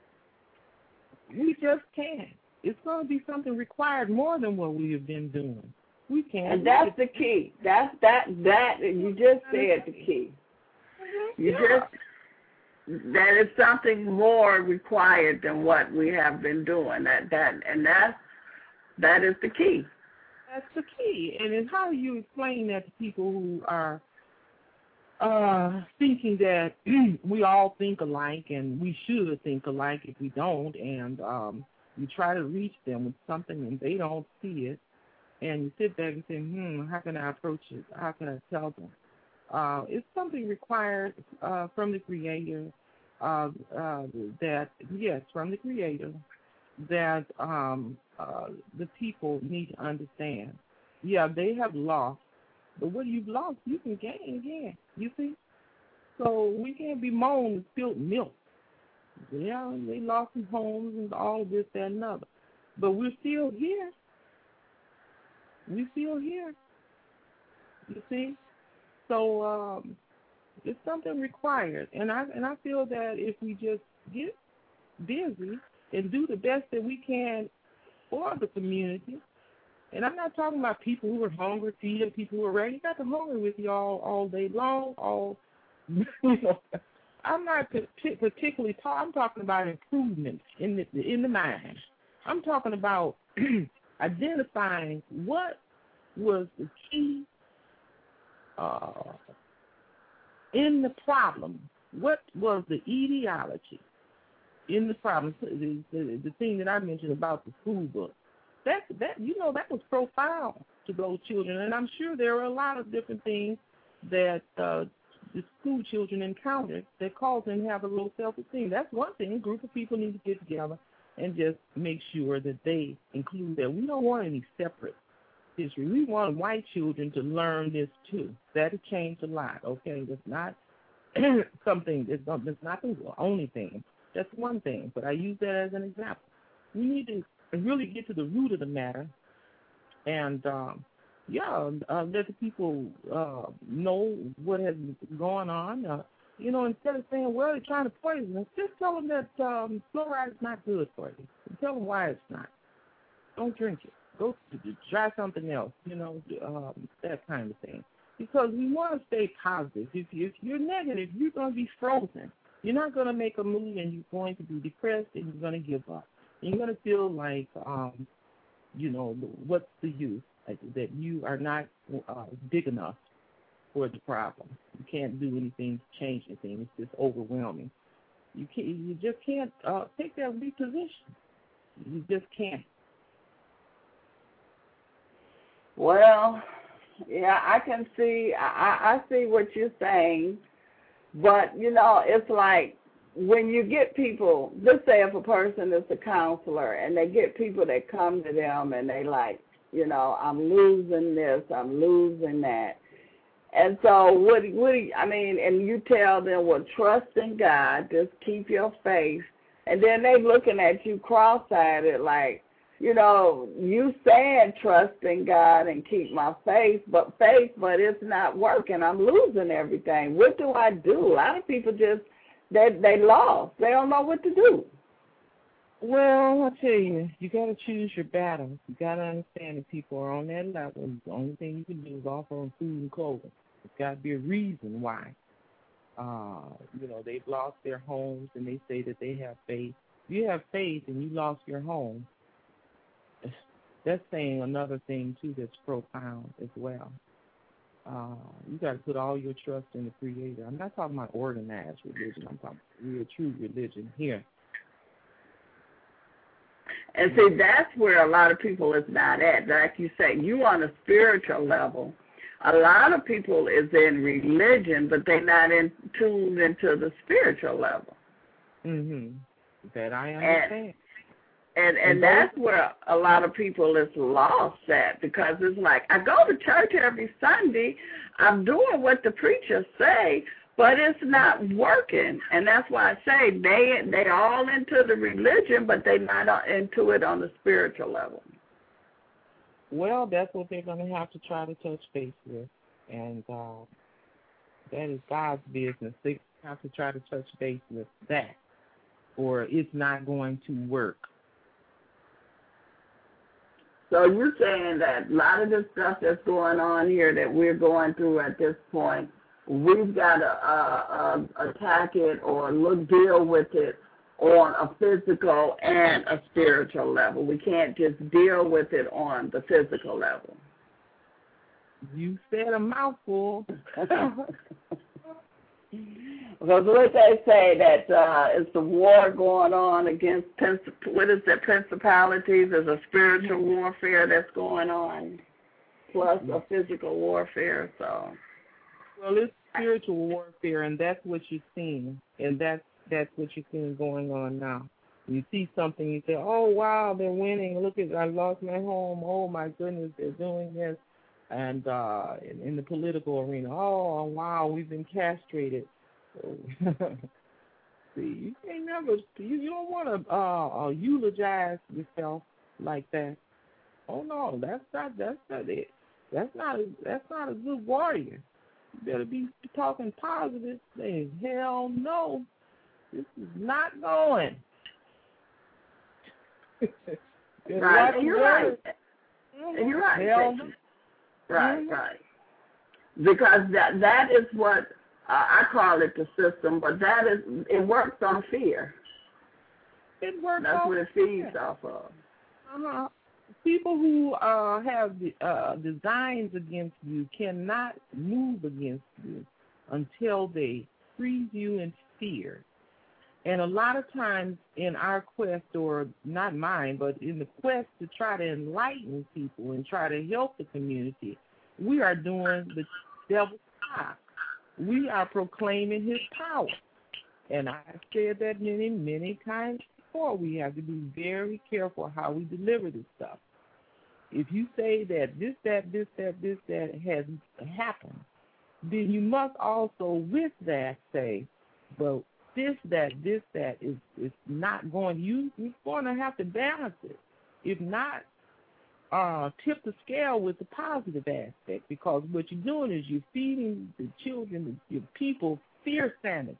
We just can't. It's going to be something required more than what we have been doing. We can't. And that's the key. That's that that you just said the key. You yeah. just that is something more required than what we have been doing. That that and that that is the key. That's the key. And then how do you explain that to people who are uh, thinking that we all think alike and we should think alike if we don't, and um, you try to reach them with something and they don't see it, and you sit back and say, hmm, how can I approach it? How can I tell them? Uh, it's something required uh, from the Creator uh, uh, that, yes, from the Creator, that um, uh, the people need to understand. Yeah, they have lost, but what you've lost, you can gain again, you see? So we can't be moaned and spilt milk. Yeah, they lost some homes and all of this, that, and another. But we're still here. We're still here, you see? So um, it's something required. And I, and I feel that if we just get busy and do the best that we can for the community And I'm not talking about people who are hungry, feeding people who are ready. You got the hungry with you all, all day long. All, you know, I'm not particularly talking. I'm talking about improvements in the in the mind. I'm talking about identifying what was the key uh, in the problem. What was the etiology in the problem? The, the, the thing that I mentioned about the school book. That, that you know, that was profound to those children. And I'm sure there are a lot of different things that uh, the school children encounter that cause them to have a low self-esteem. That's one thing. A group of people need to get together and just make sure that they include that. We don't want any separate history. We want white children to learn this too. That'll change a lot, okay? That's not something, that's not, that's not the only thing. That's one thing, but I use that as an example. We need to really get to the root of the matter and, um, yeah, uh, let the people uh, know what has gone on. Uh, you know, instead of saying, well, they're trying to poison us, just tell them that um, fluoride is not good for you. And tell them why it's not. Don't drink it. Go try something else, you know, um, that kind of thing. Because we want to stay positive. If, if you're negative, you're going to be frozen. You're not going to make a move, and you're going to be depressed, and you're going to give up. And you're going to feel like, um, you know, what's the use? Like, that you are not uh, big enough for the problem. You can't do anything to change anything. It's just overwhelming. You can't. You just can't uh, take that weak position. You just can't. Well, yeah, I can see. I, I see what you're saying, but you know, it's like when you get people. Let's say if a person is a counselor and they get people that come to them and they like, you know, I'm losing this, I'm losing that. And so what, what do you, I mean, and you tell them, well, trust in God, just keep your faith. And then they looking at you cross-eyed like, you know, you saying trust in God and keep my faith, but faith, but it's not working. I'm losing everything. What do I do? A lot of people just, they, they lost. They don't know what to do. Well, I tell you, you got to choose your battles. You got to understand that people are on that level. The only thing you can do is offer them food and clothing. There's got to be a reason why. Uh, you know, they've lost their homes and they say that they have faith. If you have faith and you lost your home, that's saying another thing, too, that's profound as well. Uh, you got to put all your trust in the Creator. I'm not talking about organized religion. I'm talking real, true religion here. And see, that's where a lot of people is not at. Like you say, you on a spiritual level. A lot of people is in religion, but they're not in tuned into the spiritual level. Mm-hmm. That I understand. And, and, and that's where a lot of people is lost at, because it's like, I go to church every Sunday, I'm doing what the preachers say, but it's not working. And that's why I say they they all into the religion, but they're not into it on the spiritual level. Well, that's what they're going to have to try to touch base with. And uh, that is God's business. They have to try to touch base with that, or it's not going to work. So you're saying that a lot of the stuff that's going on here that we're going through at this point, we've got to uh, uh, attack it or look, deal with it on a physical and a spiritual level. We can't just deal with it on the physical level. You said a mouthful. Because what they say that uh, it's the war going on against, what is it, principalities. There's a spiritual warfare that's going on, plus a physical warfare, so... Well, it's spiritual warfare, and that's what you're seeing, and that's that's what you're seeing going on now. You see something, you say, oh, wow, they're winning. Look at, I lost my home. Oh, my goodness, they're doing this. And uh, in, in the political arena, oh, wow, we've been castrated. See, you can't never, you, you don't want to uh, uh, eulogize yourself like that. Oh, no, that's not, that's not it. That's not, that's not a good warrior. You better be talking positive things. Hell no. This is not going. Right, you're right. Mm-hmm. And you're right. Hell, right, mm-hmm. right. Because that that is what uh, I call it the system, but that is it works on fear. It works. That's what it feeds fear. off of. Uh-huh. People who uh, have uh, designs against you cannot move against you until they freeze you in fear. And a lot of times in our quest, or not mine, but in the quest to try to enlighten people and try to help the community, we are doing the devil's job. We are proclaiming his power. And I've said that many, many times before. We have to be very careful how we deliver this stuff. If you say that this, that, this, that, this, that has happened, then you must also with that say, but this, that, this, that is, is not going, you, you're going to have to balance it. If not, uh, tip the scale with the positive aspect, because what you're doing is you're feeding the children, your people, fear sandwiches.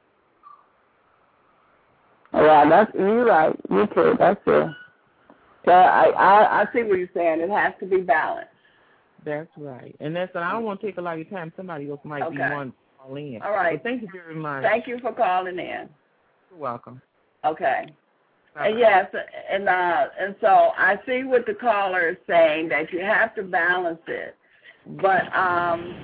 Yeah, that's, you're right. You're true. That's true. So I, I, I see what you're saying. It has to be balanced. That's right. And that's, I don't want to take a lot of your time. Somebody else might okay. be one to call in. All right. But thank you very much. Thank you for calling in. You're welcome. Okay. Bye-bye. And yes, and uh, and so I see what the caller is saying, that you have to balance it. But um,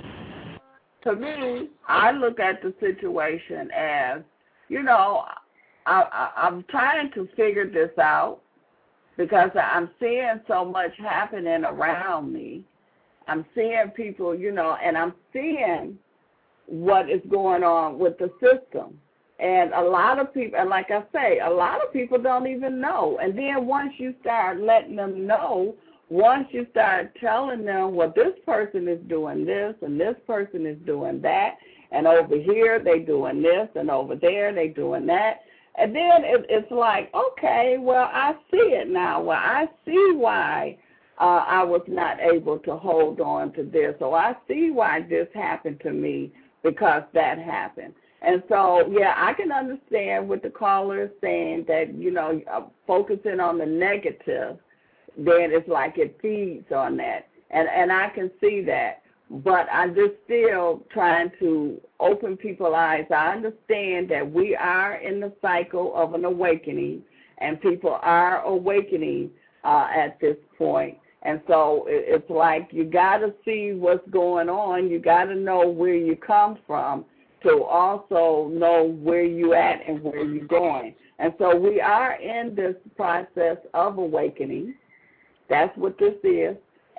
to me, I look at the situation as, you know, I, I, I'm trying to figure this out because I'm seeing so much happening around me. I'm seeing people, you know, and I'm seeing what is going on with the system. And a lot of people, and like I say, a lot of people don't even know. And then once you start letting them know, once you start telling them, well, this person is doing this and this person is doing that, and over here they doing this and over there they doing that. And then it, it's like, okay, well, I see it now. Well, I see why uh, I was not able to hold on to this. So I see why this happened to me because that happened. And so, yeah, I can understand what the caller is saying, that, you know, uh, focusing on the negative, then it's like it feeds on that. And and I can see that. But I'm just still trying to open people's eyes. I understand that we are in the cycle of an awakening, and people are awakening uh, at this point. And so it's like you got to see what's going on. You got to know where you come from to also know where you at and where you're going. And so we are in this process of awakening. That's what this is.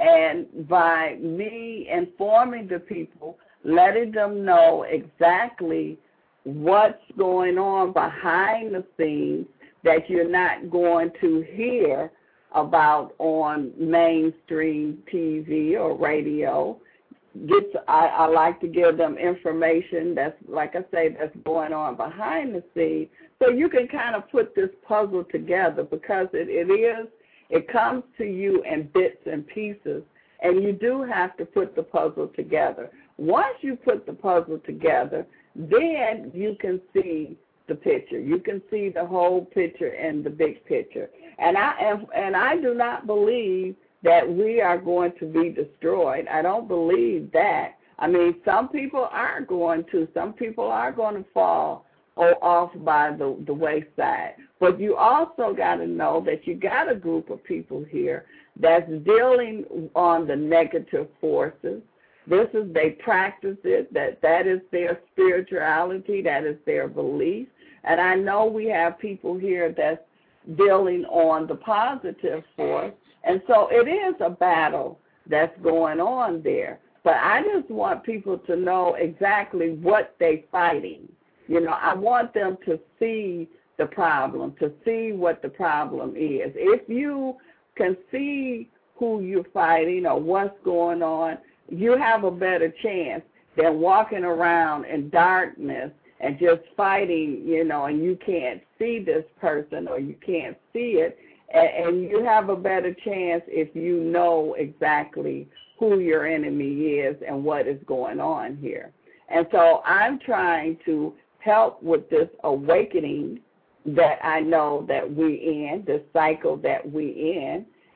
And by me informing the people, letting them know exactly what's going on behind the scenes that you're not going to hear about on mainstream T V or radio, Gets, I, I like to give them information that's, like I say, that's going on behind the scenes, so you can kind of put this puzzle together, because it, it is, it comes to you in bits and pieces, and you do have to put the puzzle together. Once you put the puzzle together, then you can see the picture. You can see the whole picture and the big picture. And I and, and I do not believe that we are going to be destroyed. I don't believe that. I mean, some people are going to. Some people are going to fall off by the, the wayside. But you also got to know that you got a group of people here that's dealing on the negative forces. This is, they practice it, that that is their spirituality, that is their belief. And I know we have people here that's dealing on the positive force. And so it is a battle that's going on there. But I just want people to know exactly what they're fighting. You know, I want them to see the problem, to see what the problem is. If you can see who you're fighting or what's going on, you have a better chance than walking around in darkness and just fighting, you know, and you can't see this person or you can't see it. And you have a better chance if you know exactly who your enemy is and what is going on here. And so I'm trying to help with this awakening that I know that we in, this cycle that we in.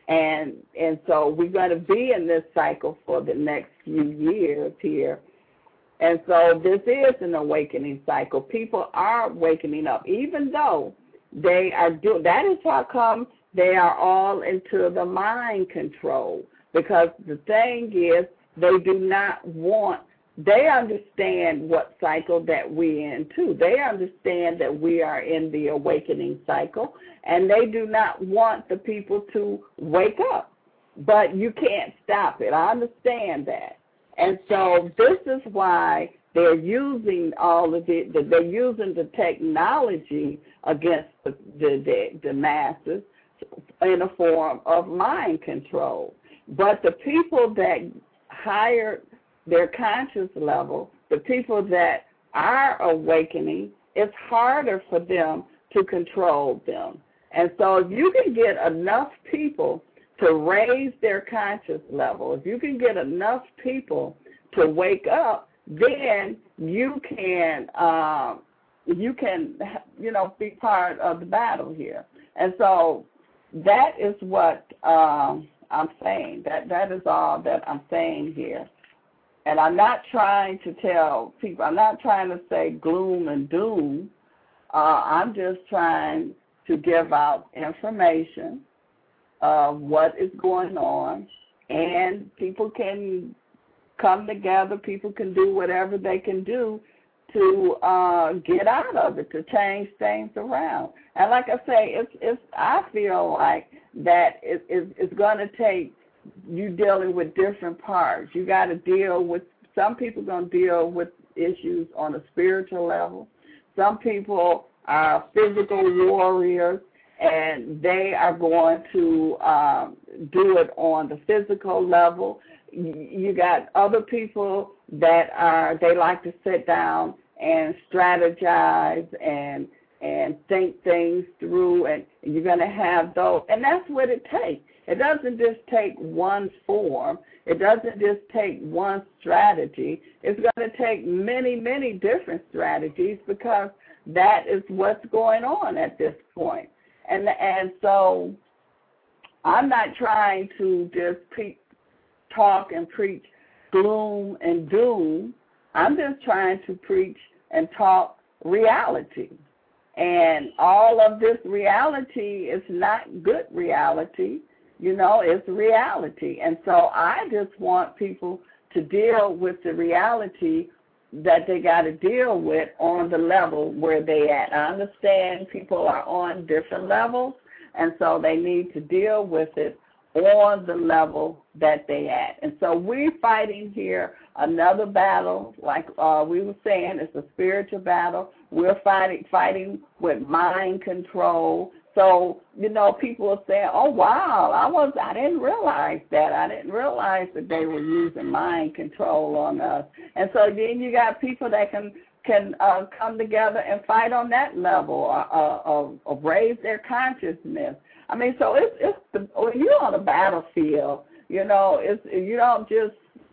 And and so we're going to be in this cycle for the next few years here. And so this is an awakening cycle. People are wakening up, even though they are doing, that is how come they are all into the mind control. Because the thing is, they do not want, they understand what cycle that we're in too. They understand that we are in the awakening cycle, and they do not want the people to wake up. But you can't stop it. I understand that. And so this is why they're using all of the, they're using the technology against the, the, the, the masses in a form of mind control. But the people that higher their conscious level, the people that are awakening, it's harder for them to control them. And so if you can get enough people to raise their conscious level, if you can get enough people to wake up, then you can, uh, you can, you know, be part of the battle here. And so that is what um, I'm saying. That that is all that I'm saying here. And I'm not trying to tell people, I'm not trying to say gloom and doom. Uh, I'm just trying to give out information of what is going on, and people can come together, people can do whatever they can do to uh, get out of it, to change things around. And like I say, it's, it's, I feel like that it, it, it's going to take you dealing with different parts. You got to deal with, some people are going to deal with issues on a spiritual level. Some people are physical warriors, and they are going to um, do it on the physical level. You got other people that are, they like to sit down and strategize and and think things through, and you're going to have those, and that's what it takes. It doesn't just take one form. It doesn't just take one strategy. It's going to take many, many different strategies, because that is what's going on at this point. And and so I'm not trying to just pre- talk and preach gloom and doom. I'm just trying to preach and talk reality. And all of this reality is not good reality. You know, it's reality. And so I just want people to deal with the reality that they got to deal with on the level where they at. I understand people are on different levels, and so they need to deal with it on the level that they at. And so we're fighting here another battle, like uh, we were saying, it's a spiritual battle. We're fighting fighting with mind control. So, you know, people are saying, oh, wow, I was, I didn't realize that. I didn't realize that they were using mind control on us. And so then you got people that can can uh, come together and fight on that level, uh, uh, of, of raise their consciousness. I mean, so it's, it's the, when you're on a battlefield, you know, it's, you don't just,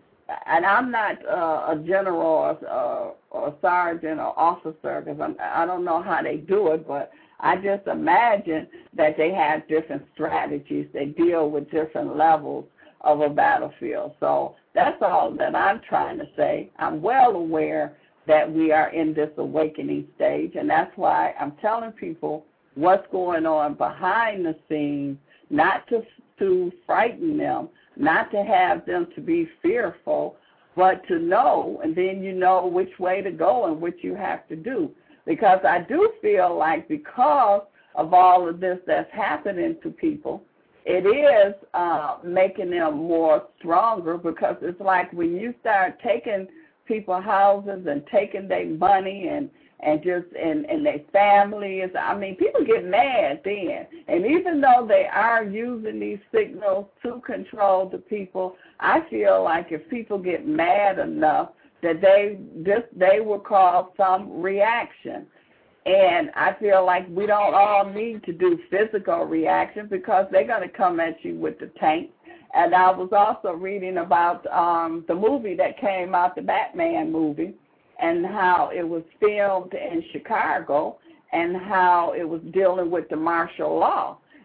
and I'm not uh, a general or, uh, or a sergeant or officer, because I don't know how they do it, but I just imagine that they have different strategies. They deal with different levels of a battlefield. So that's all that I'm trying to say. I'm well aware that we are in this awakening stage, and that's why I'm telling people what's going on behind the scenes, not to, to frighten them, not to have them to be fearful, but to know, and then you know which way to go and what you have to do. Because I do feel like because of all of this that's happening to people, it is uh, making them more stronger, because it's like when you start taking people's houses and taking their money and, and just and, and their families, I mean, people get mad then. And even though they are using these signals to control the people, I feel like if people get mad enough, that they just they will cause some reaction. And I feel like we don't all need to do physical reaction, because they're going to come at you with the tank. And I was also reading about um, the movie that came out, the Batman movie, and how it was filmed in Chicago and how it was dealing with the martial law.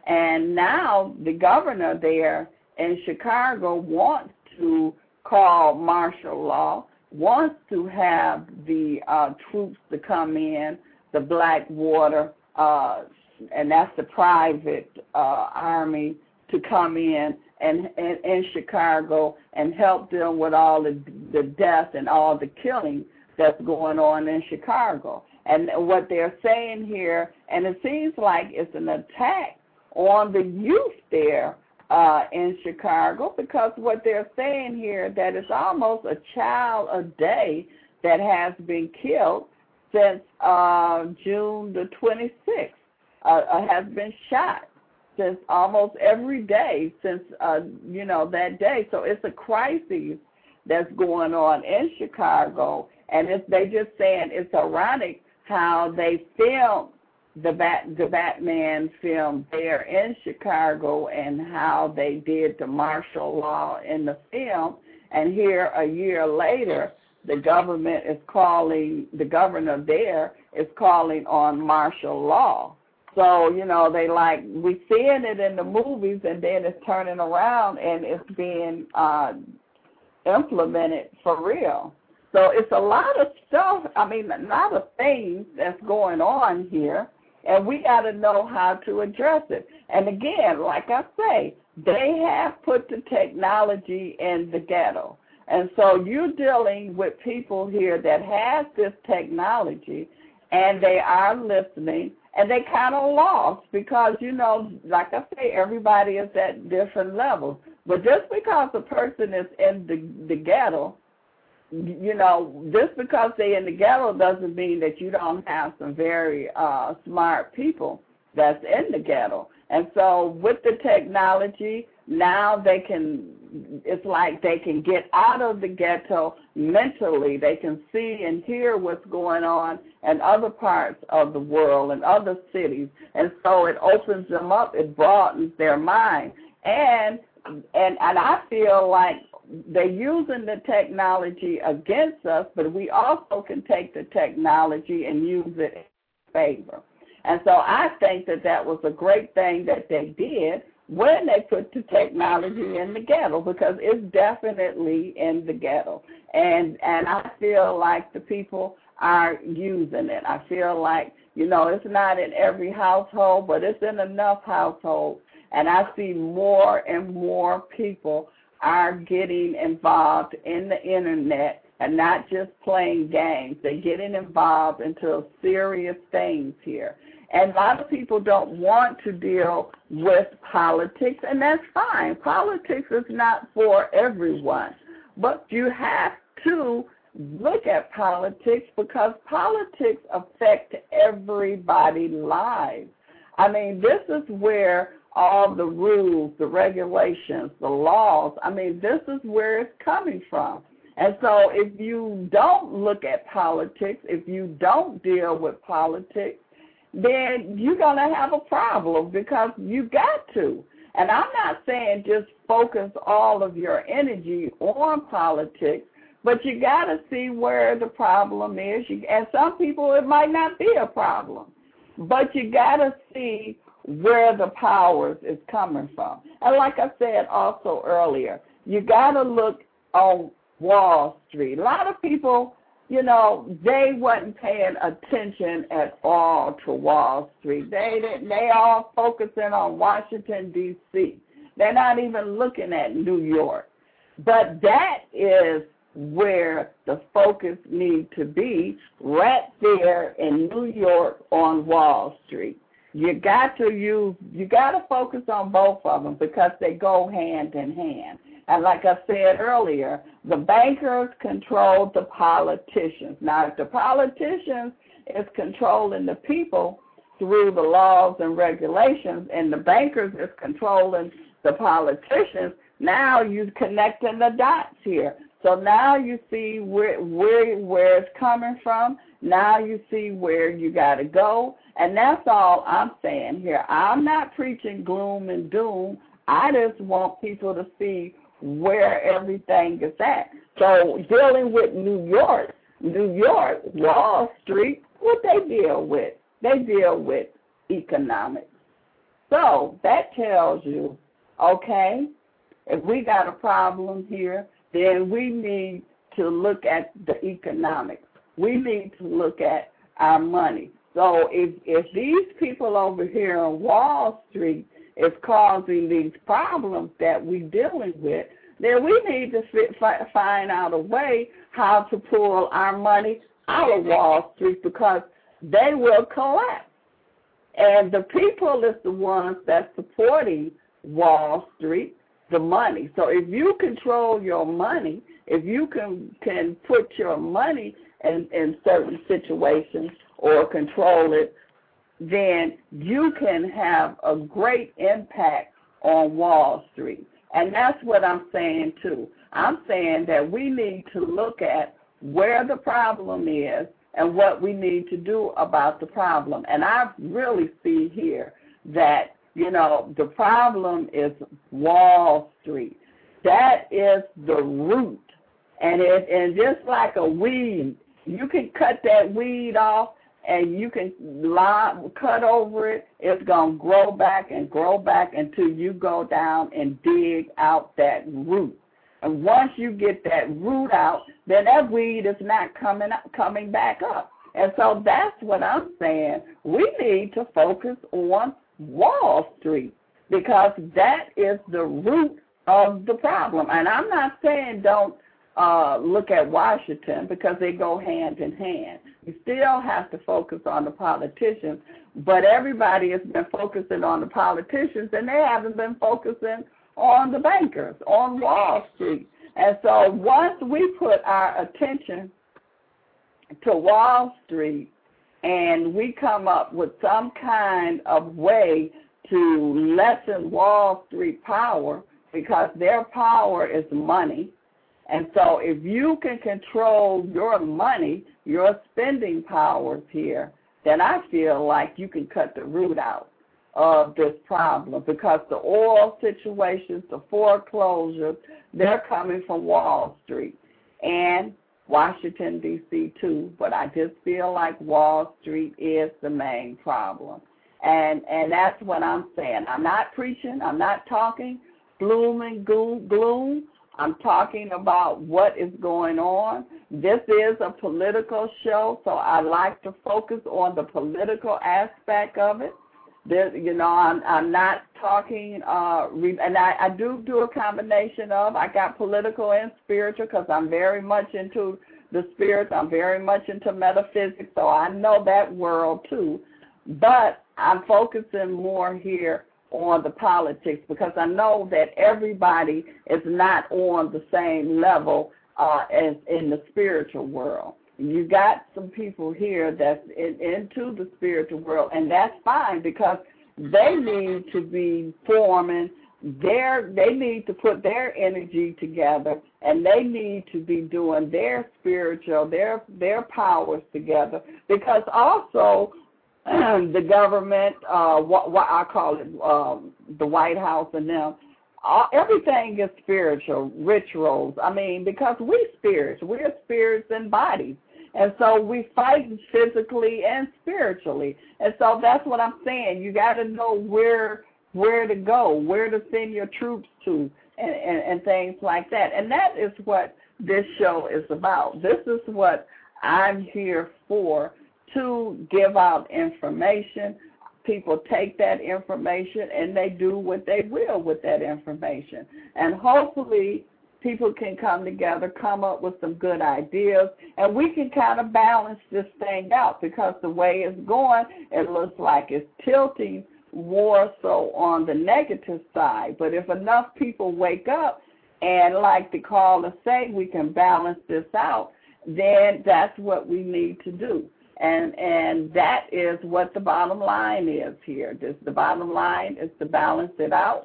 And now the governor there in Chicago wants to call martial law, wants to have the uh, troops to come in, the Blackwater, uh, and that's the private uh, army, to come in and in Chicago and help them with all the, the death and all the killing that's going on in Chicago. And what they're saying here, and it seems like it's an attack on the youth there uh, in Chicago, because what they're saying here, that it's almost a child a day that has been killed since uh, June the twenty-sixth, uh, has been shot since almost every day since, uh, you know, that day. So it's a crisis that's going on in Chicago, and it's, they just saying it's ironic how they filmed the Bat, the Batman film there in Chicago and how they did the martial law in the film, and here a year later, the government is calling, the governor there is calling on martial law. So, you know, they like, we seeing it in the movies, and then it's turning around and it's being uh, implemented for real. So it's a lot of stuff, I mean, a lot of things that's going on here, and we got to know how to address it. And again, like I say, they have put the technology in the ghetto. And so you're dealing with people here that have this technology, and they are listening, and they kind of lost because, you know, like I say, everybody is at different levels. But just because a person is in the, the ghetto, you know, just because they're in the ghetto doesn't mean that you don't have some very uh, smart people that's in the ghetto. And so with the technology, now they can, it's like they can get out of the ghetto mentally. They can see and hear what's going on in other parts of the world and other cities. And so it opens them up. It broadens their mind. And and and I feel like they're using the technology against us, but we also can take the technology and use it in favor. And so I think that that was a great thing that they did when they put the technology in the ghetto, because it's definitely in the ghetto. And and I feel like the people are using it. I feel like, you know, it's not in every household, but it's in enough households. And I see more and more people are getting involved in the internet and not just playing games. They're getting involved into serious things here. And a lot of people don't want to deal with politics, and that's fine. Politics is not for everyone. But you have to look at politics because politics affect everybody's lives. I mean, this is where all the rules, the regulations, the laws, I mean, this is where it's coming from. And so if you don't look at politics, if you don't deal with politics, then you're going to have a problem because you got to. And I'm not saying just focus all of your energy on politics, but you got to see where the problem is. You, and some people, it might not be a problem, but you got to see where the powers is coming from. And like I said also earlier, you got to look on Wall Street. A lot of people, you know, they wasn't paying attention at all to Wall Street. They didn't, they all focusing on Washington, D C They're not even looking at New York. But that is where the focus needs to be, right there in New York on Wall Street. You got to use, you got to focus on both of them because they go hand in hand. And like I said earlier, the bankers control the politicians. Now, if the politicians is controlling the people through the laws and regulations, and the bankers is controlling the politicians, now you're connecting the dots here. So now you see where where where it's coming from. Now you see where you got to go. And that's all I'm saying here. I'm not preaching gloom and doom. I just want people to see where everything is at. So dealing with New York, New York, Wall Street, what they deal with? They deal with economics. So that tells you, okay, if we got a problem here, then we need to look at the economics. We need to look at our money. So if, if these people over here on Wall Street is causing these problems that we're dealing with, then we need to fit, fi- find out a way how to pull our money out of Wall Street, because they will collapse. And the people is the ones that's supporting Wall Street, the money. So if you control your money, if you can can put your money in, in certain situations or control it, then you can have a great impact on Wall Street. And that's what I'm saying too. I'm saying that we need to look at where the problem is and what we need to do about the problem. And I really see here that, you know, the problem is Wall Street. That is the root. And it and just like a weed, you can cut that weed off and you can lie, cut over it. It's going to grow back and grow back until you go down and dig out that root. And once you get that root out, then that weed is not coming coming back up. And so that's what I'm saying. We need to focus on Wall Street, because that is the root of the problem. And I'm not saying don't uh, look at Washington, because they go hand in hand. You still have to focus on the politicians, but everybody has been focusing on the politicians, and they haven't been focusing on the bankers, on Wall Street. And so once we put our attention to Wall Street and we come up with some kind of way to lessen Wall Street power, because their power is money. And so if you can control your money, your spending powers here, then I feel like you can cut the root out of this problem, because the oil situations, the foreclosures, they're coming from Wall Street and Washington, D C too, but I just feel like Wall Street is the main problem. And and that's what I'm saying. I'm not preaching. I'm not talking gloom and gloom. I'm talking about what is going on. This is a political show, so I like to focus on the political aspect of it. There, you know, I'm, I'm not talking, uh, and I, I do do a combination of, I got political and spiritual, because I'm very much into the spirits. I'm very much into metaphysics, so I know that world too. But I'm focusing more here on the politics, because I know that everybody is not on the same level uh, as in the spiritual world. You got some people here that's in, into the spiritual world, and that's fine, because they need to be forming their, they need to put their energy together, and they need to be doing their spiritual, their their powers together, because also the government, uh, what, what I call it, um, the White House and them, all, everything is spiritual, rituals. I mean, because we spirits, we're spirits and bodies. And so we fight physically and spiritually. And so that's what I'm saying. You got to know where where to go, where to send your troops to, and, and, and things like that. And that is what this show is about. This is what I'm here for, to give out information. People take that information and they do what they will with that information. And hopefully people can come together, come up with some good ideas, and we can kind of balance this thing out, because the way it's going, it looks like it's tilting more so on the negative side. But if enough people wake up and, like the caller say, we can balance this out, then that's what we need to do. And and that is what the bottom line is here. This, the bottom line is to balance it out.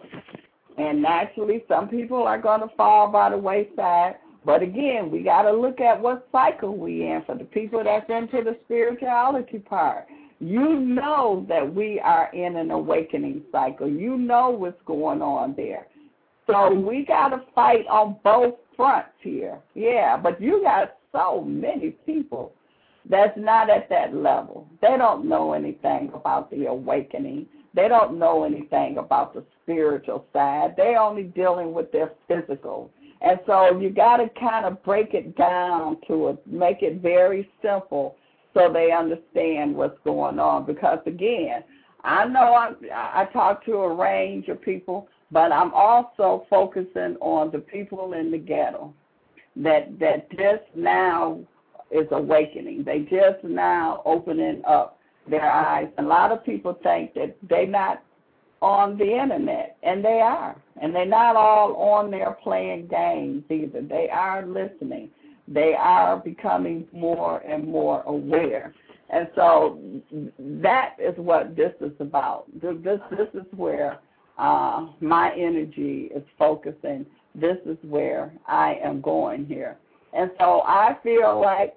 And naturally, some people are going to fall by the wayside. But again, we got to look at what cycle we in. For the people that's into the spirituality part, you know that we are in an awakening cycle. You know what's going on there. So we got to fight on both fronts here. Yeah, but you got so many people that's not at that level. They don't know anything about the awakening. They don't know anything about the spiritual side. They're only dealing with their physical. And so you got to kind of break it down to it, make it very simple so they understand what's going on. Because, again, I know I, I talk to a range of people, but I'm also focusing on the people in the ghetto that, that just now is awakening. They just now opening up their eyes. A lot of people think that they're not on the internet, and they are. And they're not all on there playing games either. They are listening. They are becoming more and more aware. And so that is what this is about. This, this is where uh, my energy is focusing. This is where I am going here. And so I feel like,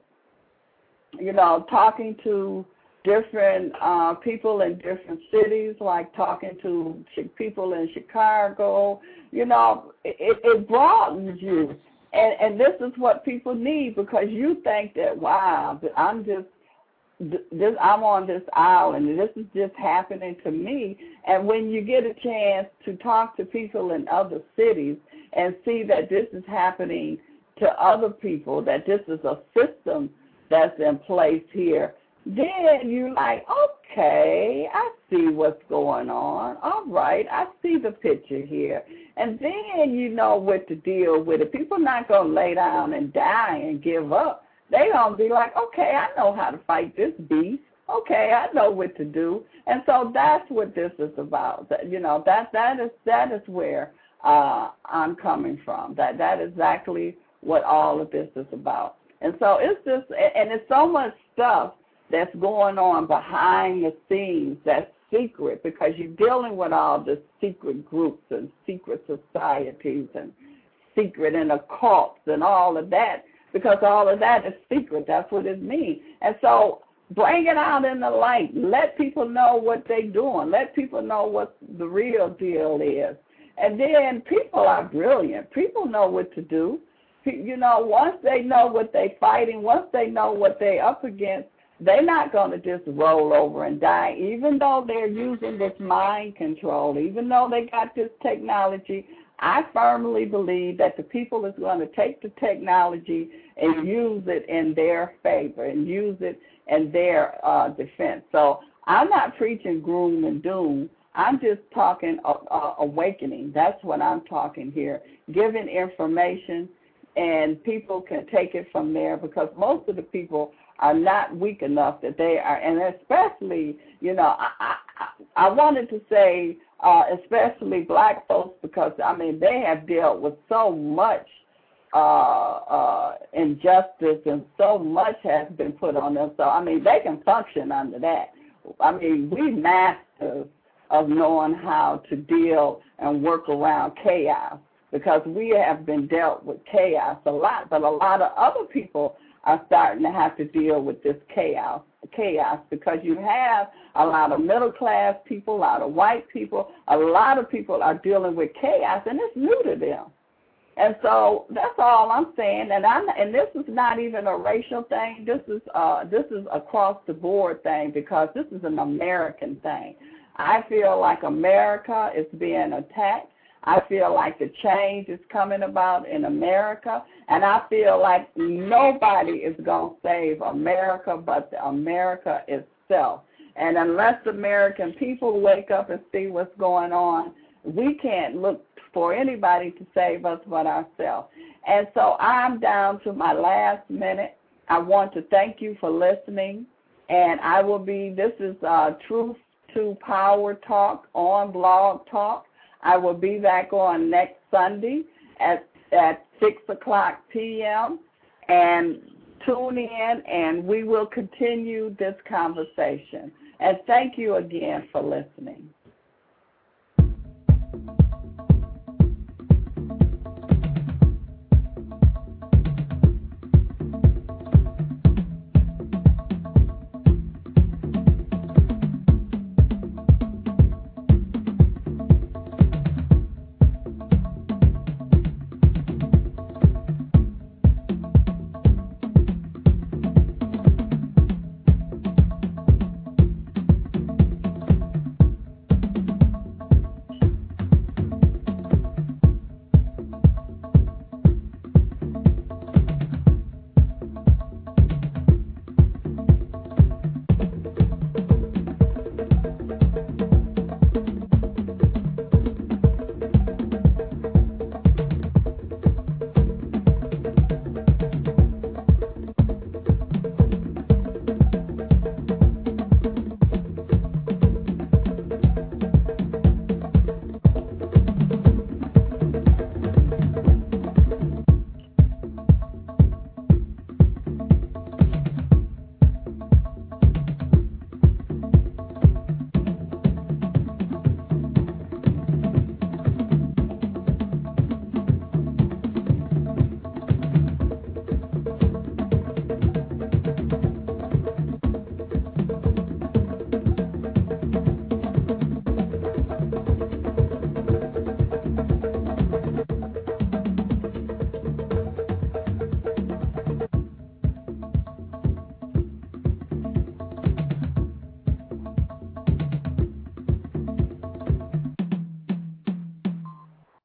you know, talking to different uh, people in different cities, like talking to people in Chicago, you know, it, it broadens you. And, and this is what people need, because you think that, wow, I'm just, this, I'm on this island, and this is just happening to me. And when you get a chance to talk to people in other cities and see that this is happening to other people, that this is a system that's in place here, then you're like, okay, I see what's going on. All right, I see the picture here. And then you know what to deal with it. People not going to lay down and die and give up. They going to be like, okay, I know how to fight this beast. Okay, I know what to do. And so that's what this is about. You know, that that is that is where uh, I'm coming from. That that is exactly what all of this is about. And so it's just, and it's so much stuff that's going on behind the scenes that's secret, because you're dealing with all the secret groups and secret societies and secret and occults and all of that, because all of that is secret. That's what it means. And so bring it out in the light. Let people know what they're doing. Let people know what the real deal is. And then people are brilliant. People know what to do. You know, once they know what they're fighting, once they know what they're up against, they're not going to just roll over and die, even though they're using this mind control, even though they got this technology. I firmly believe that the people is going to take the technology and use it in their favor and use it in their uh, defense. So I'm not preaching gloom and doom. I'm just talking uh, uh, awakening. That's what I'm talking here, giving information, and people can take it from there, because most of the people are not weak enough that they are, and especially, you know, I, I, I wanted to say uh, especially black folks, because, I mean, they have dealt with so much uh, uh, injustice, and so much has been put on them. So, I mean, they can function under that. I mean, we masters of knowing how to deal and work around chaos, because we have been dealt with chaos a lot, but a lot of other people are starting to have to deal with this chaos, chaos, because you have a lot of middle-class people, a lot of white people, a lot of people are dealing with chaos, and it's new to them. And so that's all I'm saying. And I'm and this is not even a racial thing. This is uh, this is across the board thing, because this is an American thing. I feel like America is being attacked. I feel like the change is coming about in America, and I feel like nobody is going to save America but America itself. And unless American people wake up and see what's going on, we can't look for anybody to save us but ourselves. And so I'm down to my last minute. I want to thank you for listening, and I will be, this is uh, Truth to Power Talk on Blog Talk. I will be back on next Sunday at at six o'clock p.m. and tune in, and we will continue this conversation. And thank you again for listening.